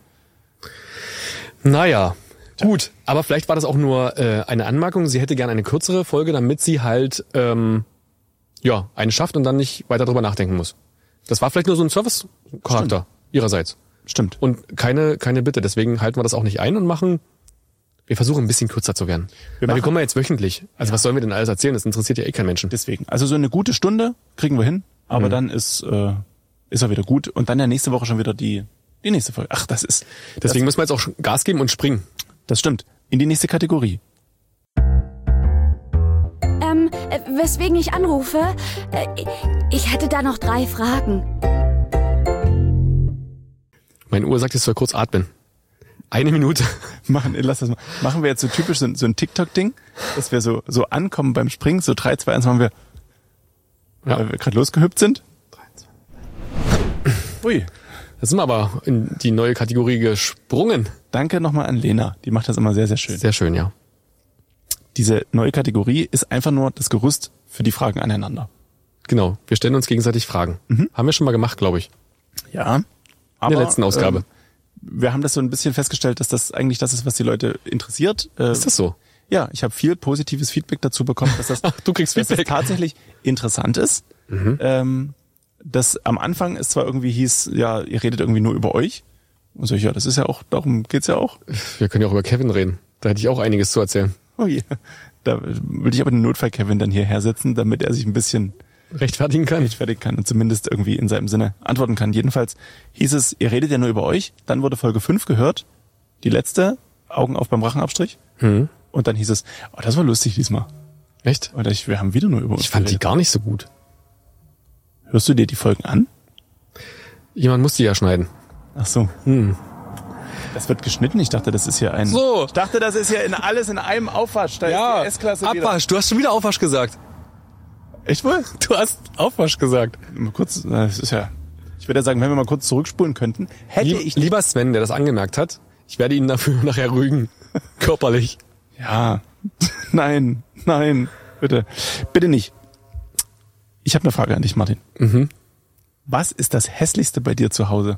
Naja, gut. Aber vielleicht war das auch nur äh, eine Anmerkung. Sie hätte gerne eine kürzere Folge, damit sie halt ähm, ja eine schafft und dann nicht weiter drüber nachdenken muss. Das war vielleicht nur so ein Service-Charakter ihrerseits. Stimmt. Und keine keine Bitte. Deswegen halten wir das auch nicht ein und machen... Wir versuchen ein bisschen kürzer zu werden. Wir Weil wir machen- kommen ja jetzt wöchentlich. Also was sollen wir denn alles erzählen? Das interessiert ja eh keinen Menschen. Deswegen. Also so eine gute Stunde kriegen wir hin, aber Mhm. dann ist äh, ist er wieder gut. Und dann ja nächste Woche schon wieder die die nächste Folge. Ach, das ist... Deswegen müssen wir jetzt auch Gas geben und springen. Das stimmt. In die nächste Kategorie. Ähm, äh, weswegen ich anrufe? Äh, ich hatte da noch drei Fragen. Meine Uhr sagt, ich soll kurz atmen. Eine Minute. Machen, lass das mal. Machen wir jetzt so typisch so, so ein TikTok-Ding, dass wir so so ankommen beim Springen, so drei, zwei, eins machen wir, Ja. weil wir gerade losgehüpft sind. Ui. Da sind wir aber in die neue Kategorie gesprungen. Danke nochmal an Lena, die macht das immer sehr, sehr schön. Sehr schön, ja. Diese neue Kategorie ist einfach nur das Gerüst für die Fragen aneinander. Genau. Wir stellen uns gegenseitig Fragen. Mhm. Haben wir schon mal gemacht, glaube ich. Ja. Aber, In der letzten Ausgabe. Ähm, wir haben das so ein bisschen festgestellt, dass das eigentlich das ist, was die Leute interessiert. Äh, Ist das so? Ja, ich habe viel positives Feedback dazu bekommen, dass das, Ach, du kriegst dass das Feedback. tatsächlich interessant ist. Mhm. Ähm, das am Anfang es zwar irgendwie hieß, ja, ihr redet irgendwie nur über euch. Und so, ja, das ist ja auch, darum geht's ja auch. Wir können ja auch über Kevin reden. Da hätte ich auch einiges zu erzählen. Oh je. Da würde ich aber den Notfall-Kevin dann hierher setzen, damit er sich ein bisschen Rechtfertigen kann. rechtfertigen kann und zumindest irgendwie in seinem Sinne antworten kann. Jedenfalls hieß es, ihr redet ja nur über euch. Dann wurde Folge fünf gehört, die letzte, Augen auf beim Rachenabstrich. Hm. Und dann hieß es, oh, das war lustig diesmal. Echt? Oder ich, wir haben wieder nur über uns Ich fand die geredet. gar nicht so gut. Hörst du dir die Folgen an? Jemand muss die ja schneiden. Ach so. Hm. Das wird geschnitten. Ich dachte, das ist hier ein... So. Ich dachte, das ist ja in alles in einem Aufwasch. Da ist die S-Klasse wieder. Abwasch. Du hast schon wieder Aufwasch gesagt. Echt wohl? Du hast Aufwasch gesagt. Mal kurz, na, das ist ja... Ich würde ja sagen, wenn wir mal kurz zurückspulen könnten, hätte Lieb, ich... lieber Sven, der das angemerkt hat, ich werde ihn dafür nachher rügen. Körperlich. Ja, nein, nein, bitte, bitte nicht. Ich habe eine Frage an dich, Martin. Mhm. Was ist das Hässlichste bei dir zu Hause?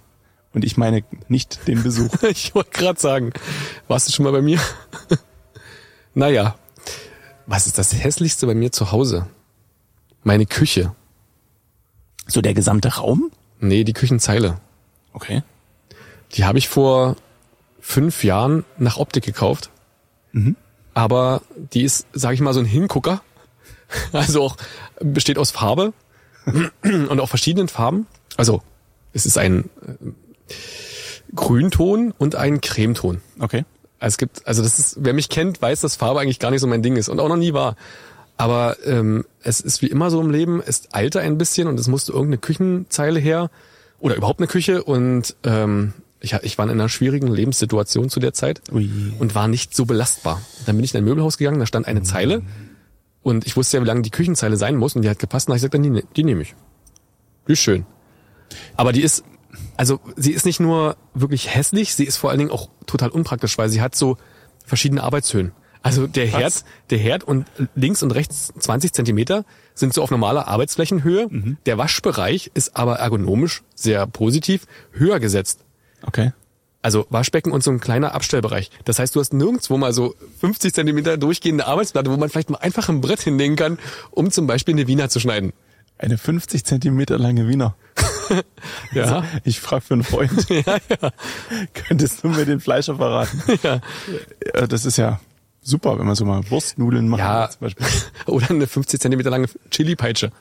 Und ich meine nicht den Besuch. Ich wollte gerade sagen, warst du schon mal bei mir? Naja, was ist das Hässlichste bei mir zu Hause? Meine Küche. So der gesamte Raum? Nee, die Küchenzeile. Okay. Die habe ich vor fünf Jahren nach Optik gekauft. Mhm. Aber die ist, sage ich mal, so ein Hingucker. Also auch besteht aus Farbe und auch verschiedenen Farben. Also es ist ein äh, Grünton und ein Cremeton. Okay. Also es gibt, also das ist, wer mich kennt, weiß, dass Farbe eigentlich gar nicht so mein Ding ist und auch noch nie war. Aber ähm, es ist wie immer so im Leben, es eilte ein bisschen und es musste irgendeine Küchenzeile her oder überhaupt eine Küche und ähm, ich, ich war in einer schwierigen Lebenssituation zu der Zeit Ui. und war nicht so belastbar. Dann bin ich in ein Möbelhaus gegangen, da stand eine Zeile und ich wusste ja, wie lange die Küchenzeile sein muss und die hat gepasst und da habe ich gesagt, dann die, die nehme ich. Die ist schön. Aber die ist, also sie ist nicht nur wirklich hässlich, sie ist vor allen Dingen auch total unpraktisch, weil sie hat so verschiedene Arbeitshöhen. Also der Herd, Was? der Herd und links und rechts zwanzig Zentimeter sind so auf normaler Arbeitsflächenhöhe. Mhm. Der Waschbereich ist aber ergonomisch sehr positiv höher gesetzt. Okay. Also Waschbecken und so ein kleiner Abstellbereich. Das heißt, du hast nirgendwo mal so fünfzig Zentimeter durchgehende Arbeitsplatte, wo man vielleicht mal einfach ein Brett hinlegen kann, um zum Beispiel eine Wiener zu schneiden. Eine fünfzig Zentimeter lange Wiener. Ja. Also, ich frage für einen Freund. Ja, ja. Könntest du mir den Fleischer verraten? Ja. Ja, das ist ja super, wenn man so mal Wurstnudeln macht. Ja, zum Beispiel. Oder eine fünfzig Zentimeter lange Chili-Peitsche.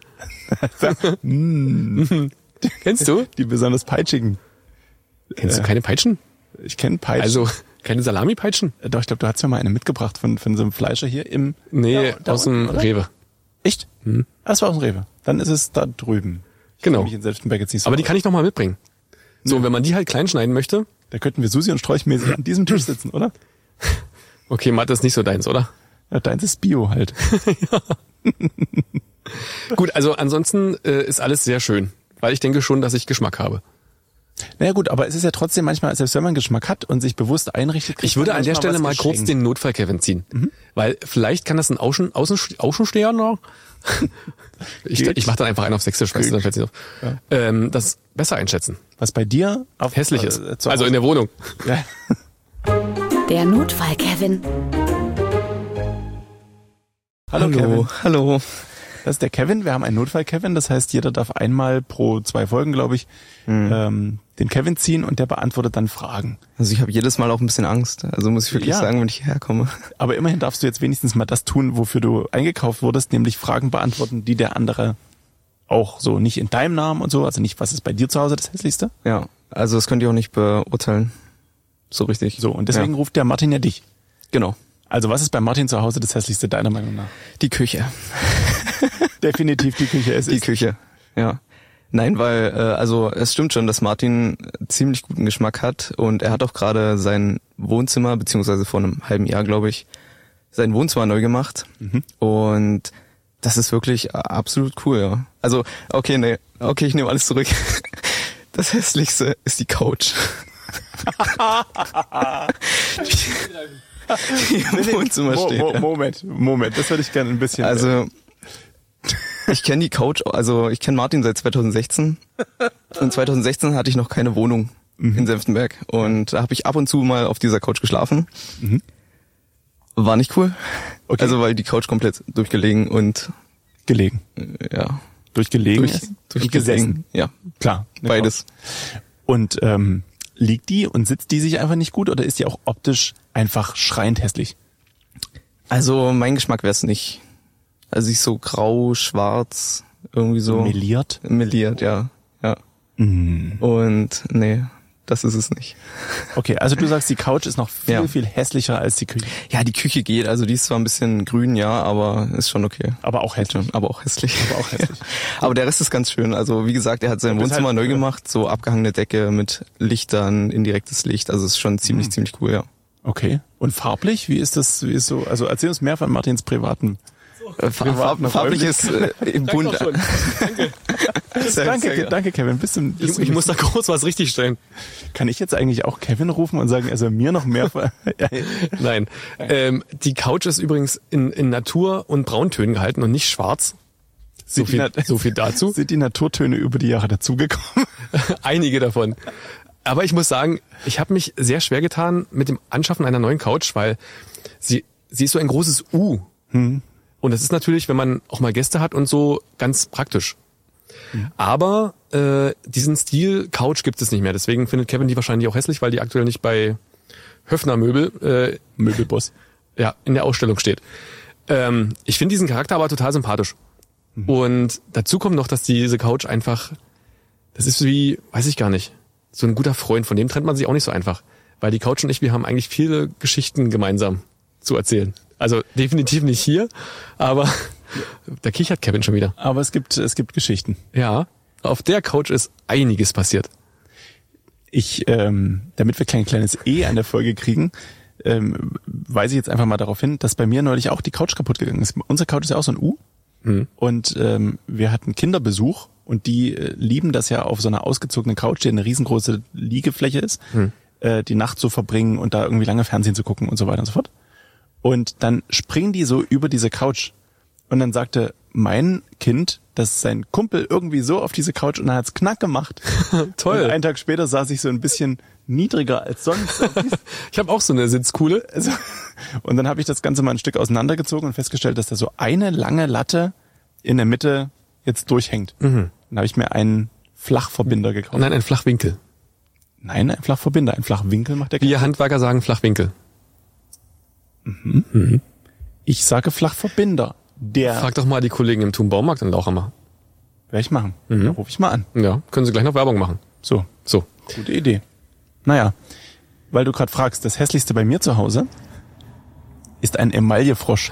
mm. Kennst du? Die besonders peitschigen. Kennst du keine Peitschen? Ich kenne Peitschen. Also keine Salami-Peitschen? Äh, Doch, ich glaube, du hast mir mal eine mitgebracht von, von so einem Fleischer hier im... Nee, Ja, da aus dem unten, oder? Rewe. Echt? Hm. Das war aus dem Rewe. Dann ist es da drüben. Ich Genau. kenn mich in Selbstenberg jetzt nicht so Aber die aus. kann ich noch mal mitbringen. So, und wenn man die halt klein schneiden möchte, Da könnten wir Susi und Strolch mäßig an diesem Tisch sitzen, oder? okay, Mathe ist nicht so deins, oder? Ja, deins ist Bio halt. Gut, also ansonsten äh, ist alles sehr schön, weil ich denke schon, dass ich Geschmack habe. Naja gut, aber es ist ja trotzdem manchmal, selbst wenn man Geschmack hat und sich bewusst einrichtet... kriegt Ich würde man an der manchmal Stelle was mal kurz geschenkt. den Notfall Kevin ziehen, mhm. weil vielleicht kann das ein Außen, Außen, Außensteher noch. ich Geht. ich mache dann einfach einen auf Sächsisch, weißt du, dann fällt nicht auf. Ja. Ähm, das besser einschätzen. Was bei dir auf, Hässlich ist. äh, zu Also Hause- in der Wohnung. Ja. Der Notfall, Kevin. Hallo, Kevin. hallo. Das ist der Kevin. Wir haben einen Notfall Kevin. Das heißt, jeder darf einmal pro zwei Folgen, glaube ich, Mhm. ähm, den Kevin ziehen und der beantwortet dann Fragen. Also ich habe jedes Mal auch ein bisschen Angst. Also muss ich wirklich Ja. sagen, wenn ich hierher komme. Aber immerhin darfst du jetzt wenigstens mal das tun, wofür du eingekauft wurdest, nämlich Fragen beantworten, die der andere auch so nicht in deinem Namen und so, also nicht, was ist bei dir zu Hause das Hässlichste? Ja, also das könnt ihr auch nicht beurteilen. So richtig. So, und deswegen Ja. ruft der Martin ja dich. Genau. Also was ist bei Martin zu Hause das Hässlichste deiner Meinung nach? Die Küche. Definitiv die Küche. Es Die ist Küche. Ja. Nein, weil, äh, also es stimmt schon, dass Martin ziemlich guten Geschmack hat und er hat auch gerade sein Wohnzimmer, beziehungsweise vor einem halben Jahr, glaube ich, sein Wohnzimmer neu gemacht. Mhm. Und das ist wirklich absolut cool, ja. Also, okay, nee, okay, ich nehme alles zurück. Das Hässlichste ist die Couch. die, die im Wohnzimmer Mo steht. Mo ja. Moment, Moment, das würde ich gerne ein bisschen... Also, ich kenne die Couch, also ich kenne Martin seit zweitausendsechzehn. Und zweitausendsechzehn hatte ich noch keine Wohnung in Senftenberg. Und da habe ich ab und zu mal auf dieser Couch geschlafen. Mhm. War nicht cool. Okay. Also weil die Couch komplett durchgelegen und gelegen. äh, ja. Durchgelegen Durch, ist? durchgesessen. Gesessen. Ja, Klar. eine beides. Couch. Und ähm, liegt die und sitzt die sich einfach nicht gut oder ist die auch optisch einfach schreiend hässlich? Also mein Geschmack wäre es nicht. Also sie ist so grau, schwarz, irgendwie so. Meliert? Meliert, ja. Ja. Mm. Und nee, das ist es nicht. Okay, also du sagst, die Couch ist noch viel, Ja. viel hässlicher als die Küche. Ja, die Küche geht, also die ist zwar ein bisschen grün, ja, aber ist schon okay. Aber auch hässlich. Schon, aber auch hässlich. Aber auch hässlich. Aber der Rest ist ganz schön. Also wie gesagt, er hat sein Und das Wohnzimmer halt- neu gemacht, so abgehangene Decke mit Lichtern, indirektes Licht. Also es ist schon ziemlich, Mhm. ziemlich cool, ja. Okay. Und farblich? Wie ist das? Wie ist so? Also erzähl uns mehr von Martins privaten. Äh, Farb, privaten farb, farblich ist äh, im Bund. Danke. Sehr, danke, sehr gerne. danke, Kevin. Bist du, Ich, bist du ich muss da kurz was richtig stellen. Kann ich jetzt eigentlich auch Kevin rufen und sagen, er soll mir noch mehr ver Nein. Ähm, die Couch ist übrigens in, in Natur- und Brauntönen gehalten und nicht schwarz. So Sind die viel, Nat- so viel dazu. Sind die Naturtöne über die Jahre dazugekommen? Einige davon. Aber ich muss sagen, ich habe mich sehr schwer getan mit dem Anschaffen einer neuen Couch, weil sie, sie ist so ein großes U. Hm. Und das ist natürlich, wenn man auch mal Gäste hat und so, ganz praktisch. Hm. Aber äh, diesen Stil Couch gibt es nicht mehr. Deswegen findet Kevin die wahrscheinlich auch hässlich, weil die aktuell nicht bei Höffner Möbel, äh, Möbelboss, ja, in der Ausstellung steht. Ähm, ich finde diesen Charakter aber total sympathisch. Hm. Und dazu kommt noch, dass diese Couch einfach, das ist wie, weiß ich gar nicht, so ein guter Freund, von dem trennt man sich auch nicht so einfach. Weil die Couch und ich, wir haben eigentlich viele Geschichten gemeinsam zu erzählen. Also definitiv nicht hier, aber da kichert Kevin schon wieder. Aber es gibt, es gibt Geschichten. Ja, auf der Couch ist einiges passiert. Ich, ähm, damit wir kein kleines E an der Folge kriegen, ähm, weise ich jetzt einfach mal darauf hin, dass bei mir neulich auch die Couch kaputt gegangen ist. Unsere Couch ist ja auch so ein U. Mhm. Und ähm, wir hatten Kinderbesuch und die äh, lieben das ja auf so einer ausgezogenen Couch, die eine riesengroße Liegefläche ist, mhm. äh, die Nacht zu verbringen und da irgendwie lange Fernsehen zu gucken und so weiter und so fort. Und dann springen die so über diese Couch. Und dann sagte mein Kind, dass sein Kumpel irgendwie so auf diese Couch und dann hat's knack gemacht. Toll. Und einen Tag später saß ich so ein bisschen niedriger als sonst. Ich habe auch so eine Sitzkuhle. Also, und dann habe ich das Ganze mal ein Stück auseinandergezogen und festgestellt, dass da so eine lange Latte in der Mitte jetzt durchhängt. Mhm. Dann habe ich mir einen Flachverbinder gekauft. Nein, ein Flachwinkel. Nein, ein Flachverbinder. Ein Flachwinkel macht der. Wir Handwerker sagen Flachwinkel. Mhm. Mhm. Ich sage Flachverbinder. Der. Frag doch mal die Kollegen im Thun Baumarkt in Lauchhammer. Werde ich machen. Mhm. Da rufe ich mal an. Ja, können Sie gleich noch Werbung machen. So. So. Gute Idee. Naja, weil du gerade fragst, das hässlichste bei mir zu Hause ist ein Emaillefrosch.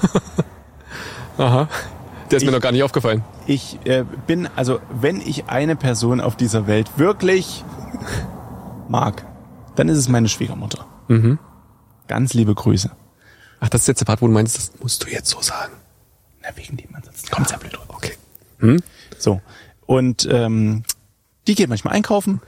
Aha. Der ist ich, mir noch gar nicht aufgefallen. Ich äh, bin, also wenn ich eine Person auf dieser Welt wirklich mag, dann ist es meine Schwiegermutter. Mhm. Ganz liebe Grüße. Ach, das ist jetzt der Part, wo du meinst, das musst du jetzt so sagen. Na, wegen dem, ansonsten kommt's ja blöd drüber. Okay. Hm? So. Und ähm, die geht manchmal einkaufen.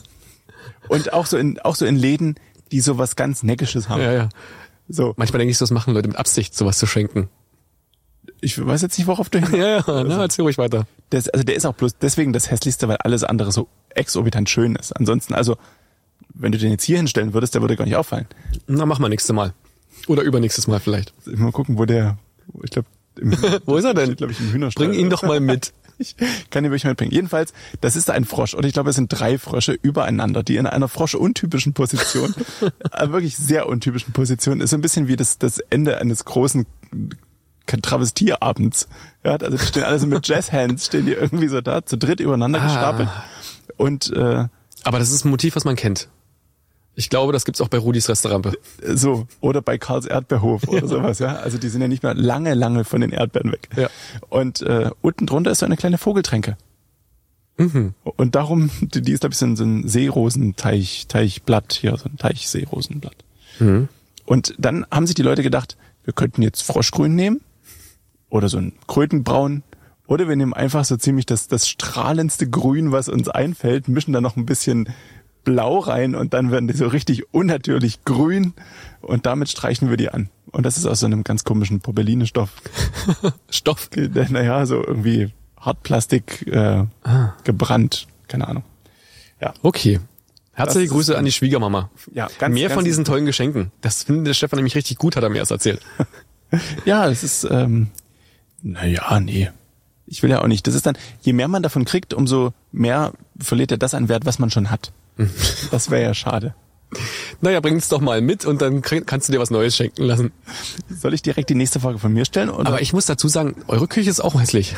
Und auch so in auch so in Läden, die so was ganz Neckisches haben. Ja, ja. So. Manchmal denke ich, das machen Leute mit Absicht, sowas zu schenken. Ich weiß jetzt nicht, worauf du hin. Ja, ja, also, na, erzähl ruhig weiter. Das, also der ist auch bloß deswegen das Hässlichste, weil alles andere so exorbitant schön ist. Ansonsten, also, wenn du den jetzt hier hinstellen würdest, der würde gar nicht auffallen. Na, mach mal nächstes Mal. Oder übernächstes Mal vielleicht. Mal gucken, wo der, ich glaube, wo ist er denn? Glaube ich, im Hühnerstall. Bring ihn doch mal mit. Ich kann ihn wirklich mitbringen. Jedenfalls, das ist ein Frosch. Und ich glaube, es sind drei Frösche übereinander, die in einer frosch-untypischen Position, wirklich sehr untypischen Position, ist so ein bisschen wie das, das Ende eines großen Travestierabends. Ja, also die stehen alle so mit Jazzhands, stehen die irgendwie so da, zu dritt übereinander ah. gestapelt. Und, äh, aber das ist ein Motiv, was man kennt. Ich glaube, das gibt's auch bei Rudis Restaurant. So, oder bei Karls Erdbeerhof oder ja. sowas, ja. Also die sind ja nicht mehr lange, lange von den Erdbeeren weg. Ja. Und äh, unten drunter ist so eine kleine Vogeltränke. Mhm. Und darum, die, die ist, glaube ich, so ein, so ein Seerosenteich, Teichblatt hier, so ein Teichseerosenblatt. Mhm. Und dann haben sich die Leute gedacht, wir könnten jetzt Froschgrün nehmen oder so ein Krötenbraun oder wir nehmen einfach so ziemlich das, das strahlendste Grün, was uns einfällt, mischen da noch ein bisschen Blau rein und dann werden die so richtig unnatürlich grün und damit streichen wir die an. Und das ist aus so einem ganz komischen Popelline-Stoff. Stoff? Naja, so irgendwie Hartplastik äh, ah. gebrannt. Keine Ahnung. Ja. Okay. Herzliche das Grüße an die Schwiegermama. Ja, ganz, Mehr ganz von diesen tollen Geschenken. Das findet der Stefan nämlich richtig gut, hat er mir erst erzählt. Ja, es ist, ähm, naja, nee. Ich will ja auch nicht. Das ist dann, je mehr man davon kriegt, umso mehr verliert er das an Wert, was man schon hat. Das wäre ja schade. Naja, bring's doch mal mit und dann kannst du dir was Neues schenken lassen. Soll ich direkt die nächste Frage von mir stellen? Oder? Aber ich muss dazu sagen, eure Küche ist auch hässlich.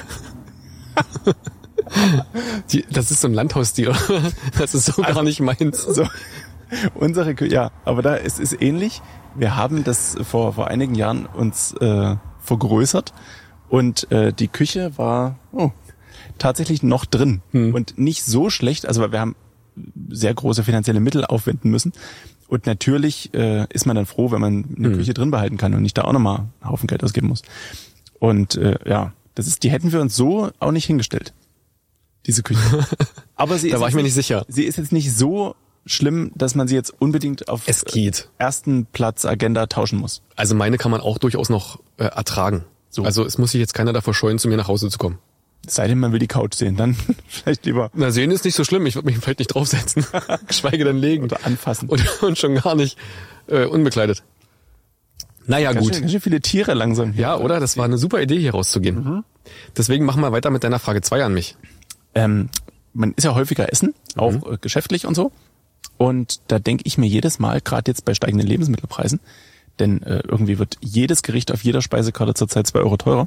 Die, das ist so ein Landhausstil. Das ist so also, gar nicht meins. So, unsere Küche, ja, aber da ist es ähnlich. Wir haben das vor vor einigen Jahren uns äh, vergrößert und äh, die Küche war oh, tatsächlich noch drin hm. und nicht so schlecht. Also wir haben sehr große finanzielle Mittel aufwenden müssen. Und natürlich äh, ist man dann froh, wenn man eine mhm. Küche drin behalten kann und nicht da auch nochmal einen Haufen Geld ausgeben muss. Und äh, ja, das ist, die hätten wir uns so auch nicht hingestellt, diese Küche. Aber sie da ist war ich mir nicht, nicht sicher. Sie ist jetzt nicht so schlimm, dass man sie jetzt unbedingt auf es geht. ersten Platz Agenda tauschen muss. Also meine kann man auch durchaus noch äh, ertragen. So. Also es muss sich jetzt keiner davor scheuen, zu mir nach Hause zu kommen. Sei denn, man will die Couch sehen, dann vielleicht lieber. Na, sehen ist nicht so schlimm. Ich würde mich vielleicht nicht draufsetzen. Geschweige denn legen. Oder anfassen. Und, und schon gar nicht äh, unbekleidet. Naja, Ganz gut. schön, ganz schön viele Tiere langsam hier. Ja, oder? Das war eine super Idee, hier rauszugehen. Mhm. Deswegen machen wir weiter mit deiner Frage zwei an mich. Ähm, man ist ja häufiger essen, auch Mhm. äh, geschäftlich und so. Und da denke ich mir jedes Mal, gerade jetzt bei steigenden Lebensmittelpreisen, denn äh, irgendwie wird jedes Gericht auf jeder Speisekarte zurzeit zwei Euro teurer.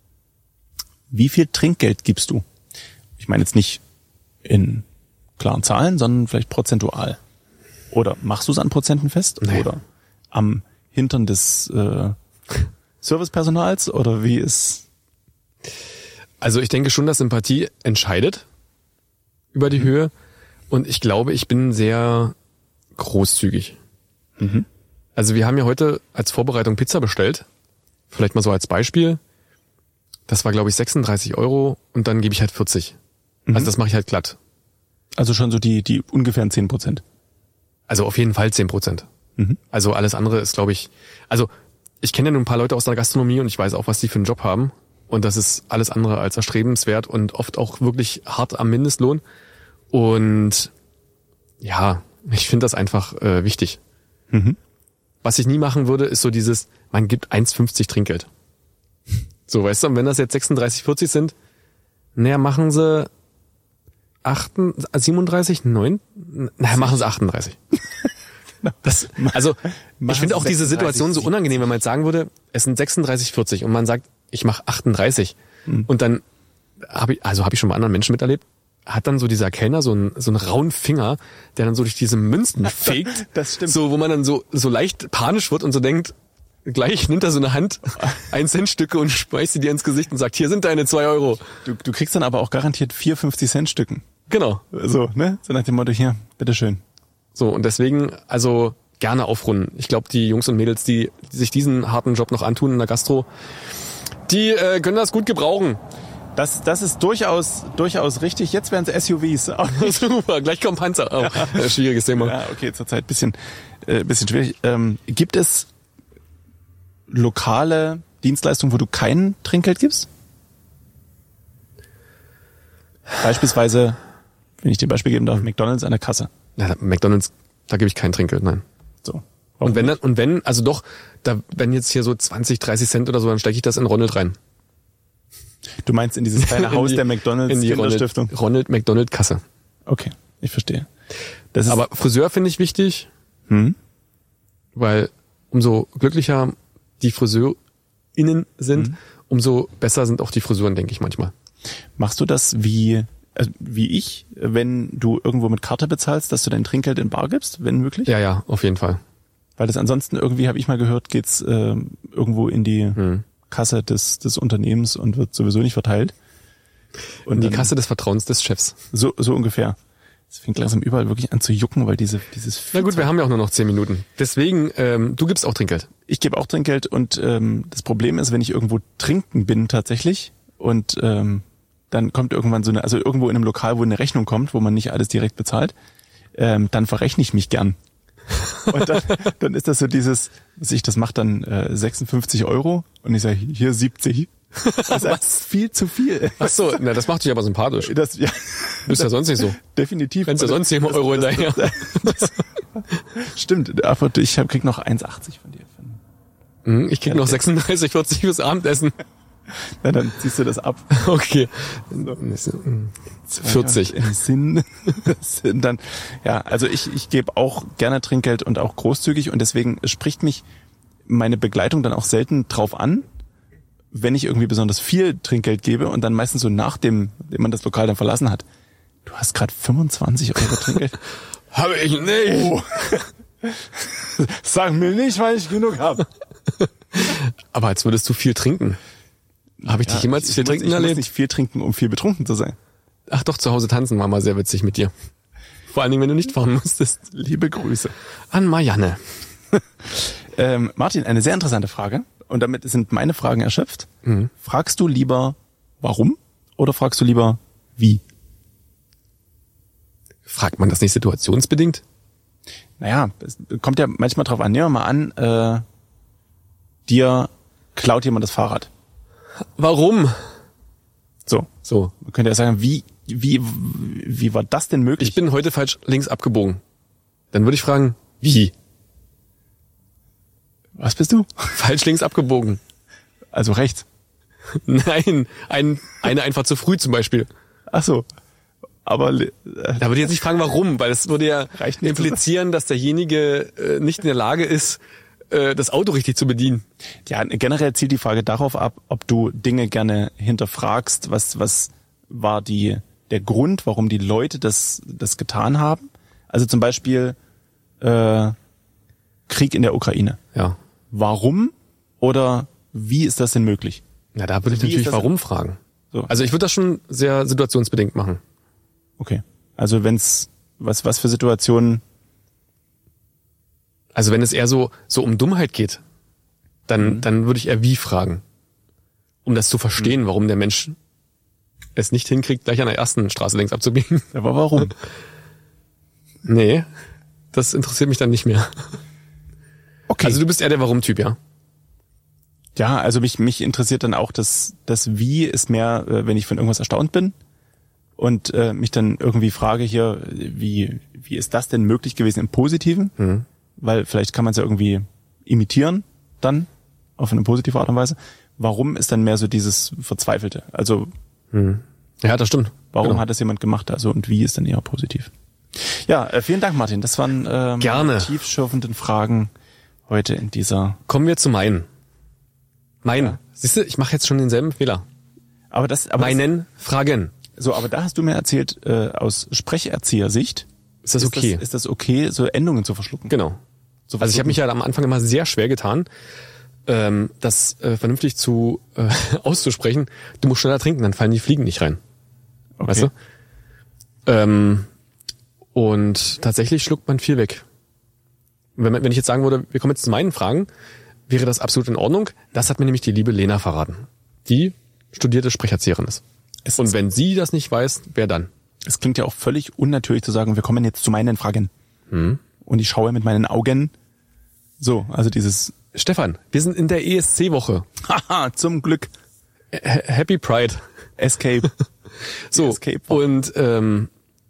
Wie viel Trinkgeld gibst du? Ich meine jetzt nicht in klaren Zahlen, sondern vielleicht prozentual. Oder machst du es an Prozenten fest? Nee. Oder am Hintern des äh, Servicepersonals? Oder wie ist... Also ich denke schon, dass Sympathie entscheidet über die mhm. Höhe. Und ich glaube, ich bin sehr großzügig. Mhm. Also wir haben ja heute als Vorbereitung Pizza bestellt. Vielleicht mal so als Beispiel. Das war, glaube ich, sechsunddreißig Euro und dann gebe ich halt vierzig. Mhm. Also das mache ich halt glatt. Also schon so die die ungefähren zehn Prozent. Also auf jeden Fall zehn Prozent. Mhm. Also alles andere ist, glaube ich... Also ich kenne ja nun ein paar Leute aus der Gastronomie und ich weiß auch, was die für einen Job haben. Und das ist alles andere als erstrebenswert und oft auch wirklich hart am Mindestlohn. Und ja, ich finde das einfach äh, wichtig. Mhm. Was ich nie machen würde, ist so dieses, man gibt eins fünfzig Trinkgeld. So, weißt du, und wenn das jetzt sechsunddreißig, vierzig sind, naja, machen sie achtunddreißig, siebenunddreißig, neun, naja, machen sie achtunddreißig. Das, also, ich finde auch diese Situation so unangenehm, wenn man jetzt sagen würde, es sind sechsunddreißig, vierzig und man sagt, ich mache achtunddreißig. Mhm. Und dann habe ich, also habe ich schon bei anderen Menschen miterlebt, hat dann so dieser Kellner so einen, so einen rauen Finger, der dann so durch diese Münzen fegt. Das stimmt. So, wo man dann so, so leicht panisch wird und so denkt, gleich nimmt er so eine Hand, ein Cent Stücke und schmeißt sie dir ins Gesicht und sagt, hier sind deine zwei Euro. Du, du kriegst dann aber auch garantiert vier fünfzig Cent Stücken. Genau. So, ne? So nach dem Motto, hier, bitteschön. So, und deswegen, also gerne aufrunden. Ich glaube, die Jungs und Mädels, die, die sich diesen harten Job noch antun in der Gastro, die äh, können das gut gebrauchen. Das, das ist durchaus, durchaus richtig. Jetzt wären es S U Vs. Super, gleich kommt Panzer. Oh, ja. Schwieriges Thema. Ja, okay, zurzeit bisschen, äh, bisschen schwierig. Ähm, gibt es lokale Dienstleistungen, wo du kein Trinkgeld gibst? Beispielsweise, wenn ich dir ein Beispiel geben darf, McDonald's an der Kasse. Ja, McDonald's, da gebe ich kein Trinkgeld, nein. So. Und wenn dann, und wenn, also doch, da, wenn jetzt hier so zwanzig, dreißig Cent oder so, dann stecke ich das in Ronald rein. Du meinst in dieses kleine Haus die, der McDonald's in die Kinderstiftung? Ronald, Ronald McDonald Kasse. Okay, ich verstehe. Das ist Aber Friseur finde ich wichtig, hm? weil umso glücklicher die FriseurInnen sind, hm. umso besser sind auch die Frisuren, denke ich manchmal. Machst du das wie, also wie ich, wenn du irgendwo mit Karte bezahlst, dass du dein Trinkgeld in bar gibst, wenn möglich? Ja, ja, auf jeden Fall. Weil das ansonsten irgendwie, habe ich mal gehört, geht's äh, irgendwo in die hm. Kasse des, des Unternehmens und wird sowieso nicht verteilt. Und in die dann, Kasse des Vertrauens des Chefs. So, so ungefähr. Es fängt langsam überall wirklich an zu jucken, weil diese dieses. Na gut, wir haben ja auch nur noch zehn Minuten. Deswegen, ähm, du gibst auch Trinkgeld. Ich gebe auch Trinkgeld und ähm, das Problem ist, wenn ich irgendwo trinken bin tatsächlich und ähm, dann kommt irgendwann so eine, also irgendwo in einem Lokal, wo eine Rechnung kommt, wo man nicht alles direkt bezahlt, ähm, dann verrechne ich mich gern. Und dann, dann ist das so dieses, was ich, das macht dann äh, sechsundfünfzig Euro und ich sage, hier siebzig. Das ist viel zu viel. Ach so, na, das macht dich aber sympathisch. Das, ja, du bist ja sonst nicht so. Definitiv. Wenn es ja sonst zehn Euro hinterher. Stimmt, aber ich hab, krieg noch eins achtzig von dir. Ich krieg noch sechsunddreißig, vierzig fürs Abendessen. Na, dann ziehst du das ab. Okay. So. vierzig. Im Sinn. Dann, ja, also ich, ich gebe auch gerne Trinkgeld und auch großzügig und deswegen spricht mich meine Begleitung dann auch selten drauf an, wenn ich irgendwie besonders viel Trinkgeld gebe und dann meistens so nachdem man das Lokal dann verlassen hat. Du hast gerade fünfundzwanzig Euro Trinkgeld. Habe ich nicht. Oh. Sag mir nicht, weil ich genug habe. Aber als würdest du viel trinken. Habe ich ja, dich jemals ich, viel ich trinken muss, ich erlebt? Ich muss nicht viel trinken, um viel betrunken zu sein. Ach doch, zu Hause tanzen war mal sehr witzig mit dir. Vor allen Dingen, wenn du nicht fahren musstest. Liebe Grüße. An Marianne. ähm, Martin, eine sehr interessante Frage. Und damit sind meine Fragen erschöpft. Mhm. Fragst du lieber warum oder fragst du lieber wie? Fragt man das nicht situationsbedingt? Naja, es kommt ja manchmal drauf an. Nehmen wir mal an, äh, dir klaut jemand das Fahrrad. Warum? So. So. Man könnte ja sagen, wie, wie, wie war das denn möglich? Ich bin heute falsch links abgebogen. Dann würde ich fragen, wie? Was bist du? Falsch links abgebogen. Also rechts. Nein, ein, eine einfach zu früh zum Beispiel. Ach so. Aber äh, Da würde ich jetzt nicht fragen, warum, weil das würde ja Reicht nicht implizieren, dass derjenige äh, nicht in der Lage ist, äh, das Auto richtig zu bedienen. ja, generell zielt die Frage darauf ab, ob du Dinge gerne hinterfragst, was was war die der Grund, warum die Leute das das getan haben. Also zum Beispiel äh, Krieg in der Ukraine. Ja. Warum oder wie ist das denn möglich? Ja, da würde ich Wie natürlich ist das- warum fragen. So. Also ich würde das schon sehr situationsbedingt machen. Okay. Also wenn's was was für Situationen. Also wenn es eher so so um Dummheit geht, dann Mhm. dann würde ich eher wie fragen, um das zu verstehen, warum der Mensch es nicht hinkriegt, gleich an der ersten Straße längs abzubiegen. Aber warum? Nee, das interessiert mich dann nicht mehr. Okay. Also du bist eher der Warum-Typ, ja? Ja, also mich mich interessiert dann auch das das Wie ist mehr, äh, wenn ich von irgendwas erstaunt bin und äh, mich dann irgendwie frage hier, wie wie ist das denn möglich gewesen im Positiven? Mhm. Weil vielleicht kann man es ja irgendwie imitieren dann auf eine positive Art und Weise. Warum ist dann mehr so dieses Verzweifelte? Also Ja, das stimmt. warum Genau. hat das jemand gemacht? Also und wie ist dann eher positiv? Ja, äh, vielen Dank, Martin. Das waren ähm, Gerne. tiefschürfenden Fragen heute in dieser. Kommen wir zu meinen. Mein. Ja. Siehst du, ich mache jetzt schon denselben Fehler. Aber das, aber das, Meinen Fragen. so, aber da hast du mir erzählt äh, aus Sprecherziehersicht. Ist das okay? Ist das, ist das okay, so Endungen zu verschlucken? Genau. Zu Also ich habe mich verschlucken? ja am Anfang immer sehr schwer getan, ähm, das äh, vernünftig zu äh, auszusprechen. Du musst schneller trinken, dann fallen die Fliegen nicht rein. Okay. Weißt du? Ähm, und tatsächlich schluckt man viel weg. Wenn, man, wenn ich jetzt sagen würde, wir kommen jetzt zu meinen Fragen, wäre das absolut in Ordnung. Das hat mir nämlich die liebe Lena verraten. Die studierte Sprecherzieherin ist. Es Und ist- wenn sie das nicht weiß, wer dann? Es klingt ja auch völlig unnatürlich zu sagen, wir kommen jetzt zu meinen Fragen. Hm. Und ich schaue mit meinen Augen. So, also dieses Stefan, wir sind in der E S C-Woche. Haha, zum Glück. H- Happy Pride. Escape. So, Escape Woche. und ähm,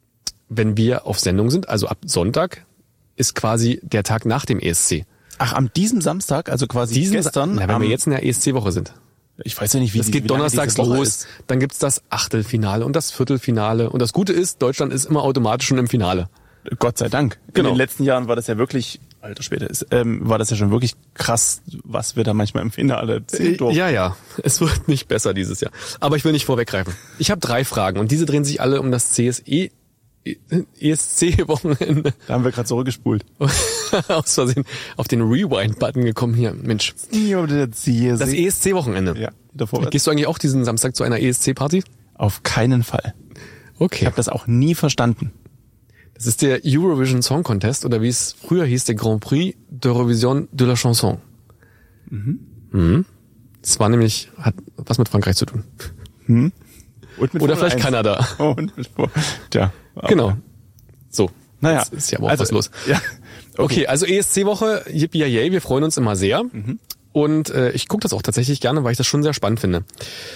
wenn wir auf Sendung sind, also ab Sonntag, ist quasi der Tag nach dem E S C. Ach, am diesem Samstag, also quasi Diesen gestern. Na, wenn am, wir jetzt in der E S C-Woche sind. ich weiß ja nicht, wie Es die, geht wie lange donnerstags diese Woche los, ist. dann gibt's das Achtelfinale und das Viertelfinale. Und das Gute ist, Deutschland ist immer automatisch schon im Finale. Gott sei Dank. Genau. In den letzten Jahren war das ja wirklich, alter Später, ist, ähm, war das ja schon wirklich krass, was wir da manchmal im Finale ziehen durften. Ja, ja, es wird nicht besser dieses Jahr. Aber ich will nicht vorweggreifen. Ich habe drei Fragen und diese drehen sich alle um das C S E, E S C-Wochenende. Da haben wir gerade zurückgespult. Aus Versehen auf den Rewind-Button gekommen hier. Mensch, das E S C-Wochenende. Ja, wieder vorwärts. Gehst du eigentlich auch diesen Samstag zu einer E S C-Party? Auf keinen Fall. Ich Okay. habe das auch nie verstanden. Das ist der Eurovision Song Contest oder wie es früher hieß, der Grand Prix d'Eurovision de la Chanson. Mhm. Mhm. Das war nämlich, hat was mit Frankreich zu tun. Und mit Oder Formel vielleicht eins. Kanada. Und mit Formel- Tja. aber- Genau. So. Naja. Jetzt ist ja aber auch also, was los. Ja. Okay, also E S C-Woche, yippie yay, wir freuen uns immer sehr. Mhm. Und äh, ich gucke das auch tatsächlich gerne, weil ich das schon sehr spannend finde.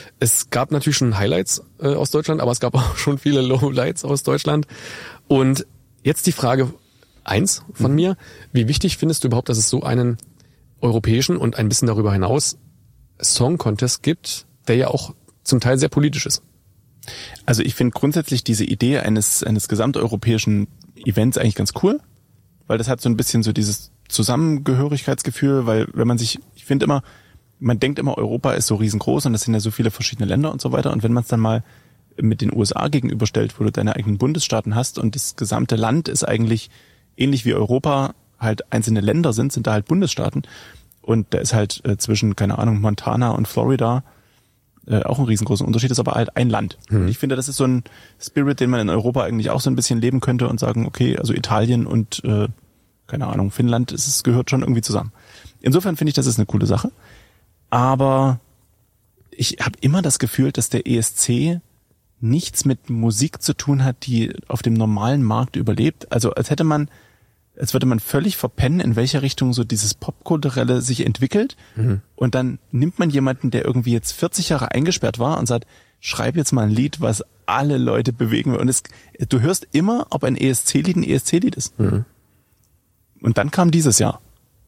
Es gab natürlich schon Highlights äh, aus Deutschland, aber es gab auch schon viele Lowlights aus Deutschland. Und jetzt die Frage eins von Mhm. mir. Wie wichtig findest du überhaupt, dass es so einen europäischen und ein bisschen darüber hinaus Song-Contest gibt, der ja auch zum Teil sehr politisch ist? Also ich finde grundsätzlich diese Idee eines eines gesamteuropäischen Events eigentlich ganz cool, weil das hat so ein bisschen so dieses Zusammengehörigkeitsgefühl, weil wenn man sich, ich finde immer, man denkt immer, Europa ist so riesengroß und das sind ja so viele verschiedene Länder und so weiter und wenn man es dann mal mit den U S A gegenüberstellt, wo du deine eigenen Bundesstaaten hast und das gesamte Land ist eigentlich ähnlich wie Europa halt einzelne Länder sind, sind da halt Bundesstaaten und da ist halt äh, zwischen, keine Ahnung, Montana und Florida äh, auch ein riesengroßer Unterschied, ist aber halt ein Land. Mhm. Und ich finde, das ist so ein Spirit, den man in Europa eigentlich auch so ein bisschen leben könnte und sagen, okay, also Italien und, äh, keine Ahnung, Finnland, es ist, gehört schon irgendwie zusammen. Insofern finde ich, das ist eine coole Sache. Aber ich habe immer das Gefühl, dass der E S C nichts mit Musik zu tun hat, die auf dem normalen Markt überlebt. Also als hätte man, als würde man völlig verpennen, in welcher Richtung so dieses Popkulturelle sich entwickelt. Mhm. Und dann nimmt man jemanden, der irgendwie jetzt vierzig Jahre eingesperrt war und sagt, schreib jetzt mal ein Lied, was alle Leute bewegen will. Und es, du hörst immer, ob ein E S C-Lied ein E S C-Lied ist. Mhm. Und dann kam dieses Jahr.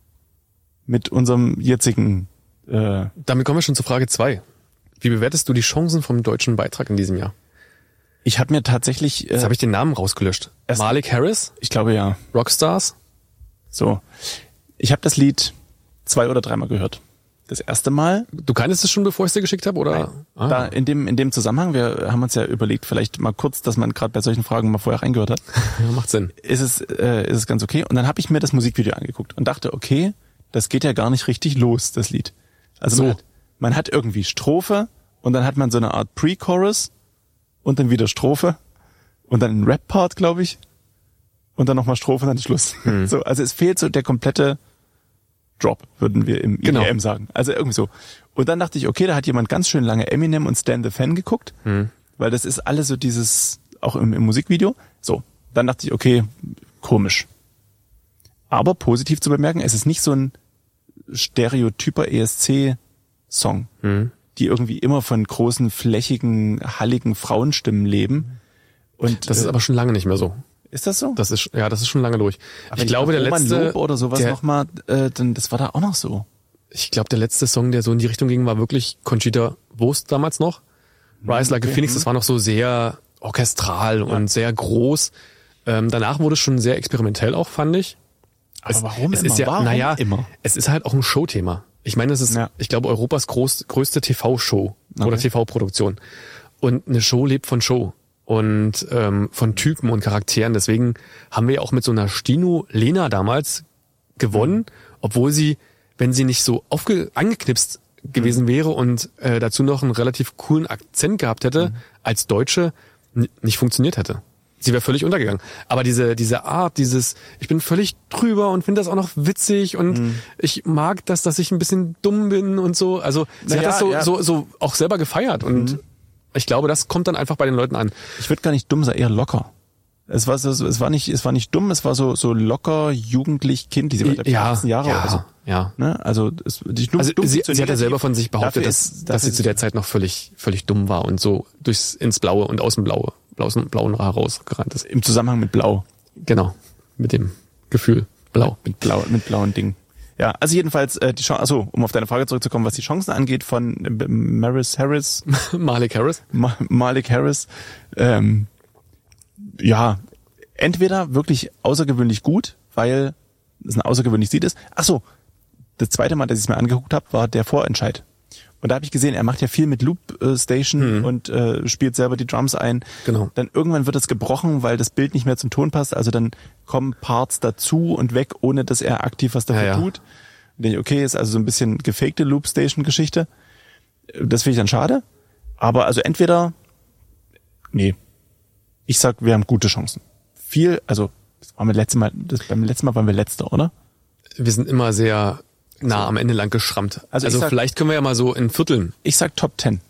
Mit unserem jetzigen... Äh, Damit kommen wir schon zur Frage zwei. Wie bewertest du die Chancen vom deutschen Beitrag in diesem Jahr? ich habe mir tatsächlich... Äh, Jetzt habe ich den Namen rausgelöscht. erst- Malik Harris? Ich glaube ja. Rockstars? So. Ich habe das Lied zwei oder dreimal gehört. Das erste Mal, Du kanntest es schon, bevor ich es dir geschickt habe, oder? Ah. da in dem in dem Zusammenhang, wir haben uns ja überlegt, vielleicht mal kurz, dass man gerade bei solchen Fragen mal vorher reingehört hat, Ja, macht Sinn. ist es äh, ist es ganz okay. Und dann habe ich mir das Musikvideo angeguckt und dachte, okay, das geht ja gar nicht richtig los, das Lied. Also So. man, hat, man hat irgendwie Strophe und dann hat man so eine Art Pre-Chorus und dann wieder Strophe und dann ein Rap-Part, glaube ich, und dann nochmal Strophe und dann Schluss. Hm. So, also es fehlt so der komplette Drop, würden wir im Genau. E D M sagen. Also irgendwie so. Und dann dachte ich, okay, da hat jemand ganz schön lange Eminem und Stan the Fan geguckt, Hm. weil das ist alles so dieses, auch im, im Musikvideo. So, dann dachte ich, okay, komisch. Aber positiv zu bemerken, es ist nicht so ein stereotyper E S C-Song, Hm. die irgendwie immer von großen, flächigen, halligen Frauenstimmen leben. Und Das ist äh, aber schon lange nicht mehr so. ist das so? Das ist, ja, das ist schon lange durch. Aber ich glaube, der Roman letzte, Lob oder sowas der, nochmal, äh, dann, das war da auch noch so. ich glaube, der letzte Song, der so in die Richtung ging, war wirklich Conchita Wurst damals noch. Rise Like a okay. Phoenix, das war noch so sehr orchestral und sehr groß. Ähm, danach wurde es schon sehr experimentell auch, fand ich. Aber es, warum es immer? ist ja, Warum naja, immer? es ist halt auch ein Showthema. Ich meine, es ist, Ja. ich glaube, Europas groß, größte T V-Show oder Okay. T V-Produktion. Und eine Show lebt von Show und ähm, von Typen und Charakteren. Deswegen haben wir ja auch mit so einer Stino Lena damals gewonnen, obwohl sie, wenn sie nicht so aufge angeknipst gewesen wäre und äh, dazu noch einen relativ coolen Akzent gehabt hätte, als Deutsche n- nicht funktioniert hätte. Sie wäre völlig untergegangen. Aber diese diese Art, dieses, ich bin völlig drüber und finde das auch noch witzig und Mhm. ich mag das, dass ich ein bisschen dumm bin und so. Also sie Na hat ja, das so, ja. so so auch selber gefeiert und ich glaube, das kommt dann einfach bei den Leuten an. Ich würde gar nicht dumm sein, eher locker. Es war so, es war nicht, es war nicht dumm, es war so so locker, jugendlich, kindlich. Sie war, glaub ich, Ja, achtzehn Jahre ja, oder so. ja. Ne? Also, es, die dumm, Also dumm sie, klingt so sie hat ja negativ. selber von sich behauptet, Dafür dass, ist- dass dafür sie zu der Zeit noch völlig völlig dumm war und so durchs ins Blaue und aus dem Blaue, blaus, blauen herausgerannt ist. im Zusammenhang mit Blau, Genau, mit dem Gefühl Blau. mit blau, mit blauen Dingen. Ja, also jedenfalls äh, die Chance, also um auf deine Frage zurückzukommen, was die Chancen angeht von äh, Maris Harris, Malik Harris. Ma Malik Harris, ähm, ja, entweder wirklich außergewöhnlich gut, weil es ein außergewöhnlich Lied ist. Ach so, das zweite Mal, dass ich es mir angeguckt habe, war der Vorentscheid. Und da habe ich gesehen, er macht ja viel mit Loop äh, Station Mhm. und äh, spielt selber die Drums ein. Genau. Dann irgendwann wird es gebrochen, weil das Bild nicht mehr zum Ton passt. Also dann kommen Parts dazu und weg, ohne dass er aktiv was dafür Ja, ja. tut. Und denke ich, okay, ist also so ein bisschen gefakte Loop Station Geschichte. Das finde ich dann schade. Aber also entweder, nee, ich sag, wir haben gute Chancen. Viel, also das waren wir letztes Mal, das, beim letzten Mal waren wir Letzter, oder? Wir sind immer sehr nah am Ende lang geschrammt. Also Also, ich sag- vielleicht können wir ja mal so in Vierteln. Ich sag Top Ten.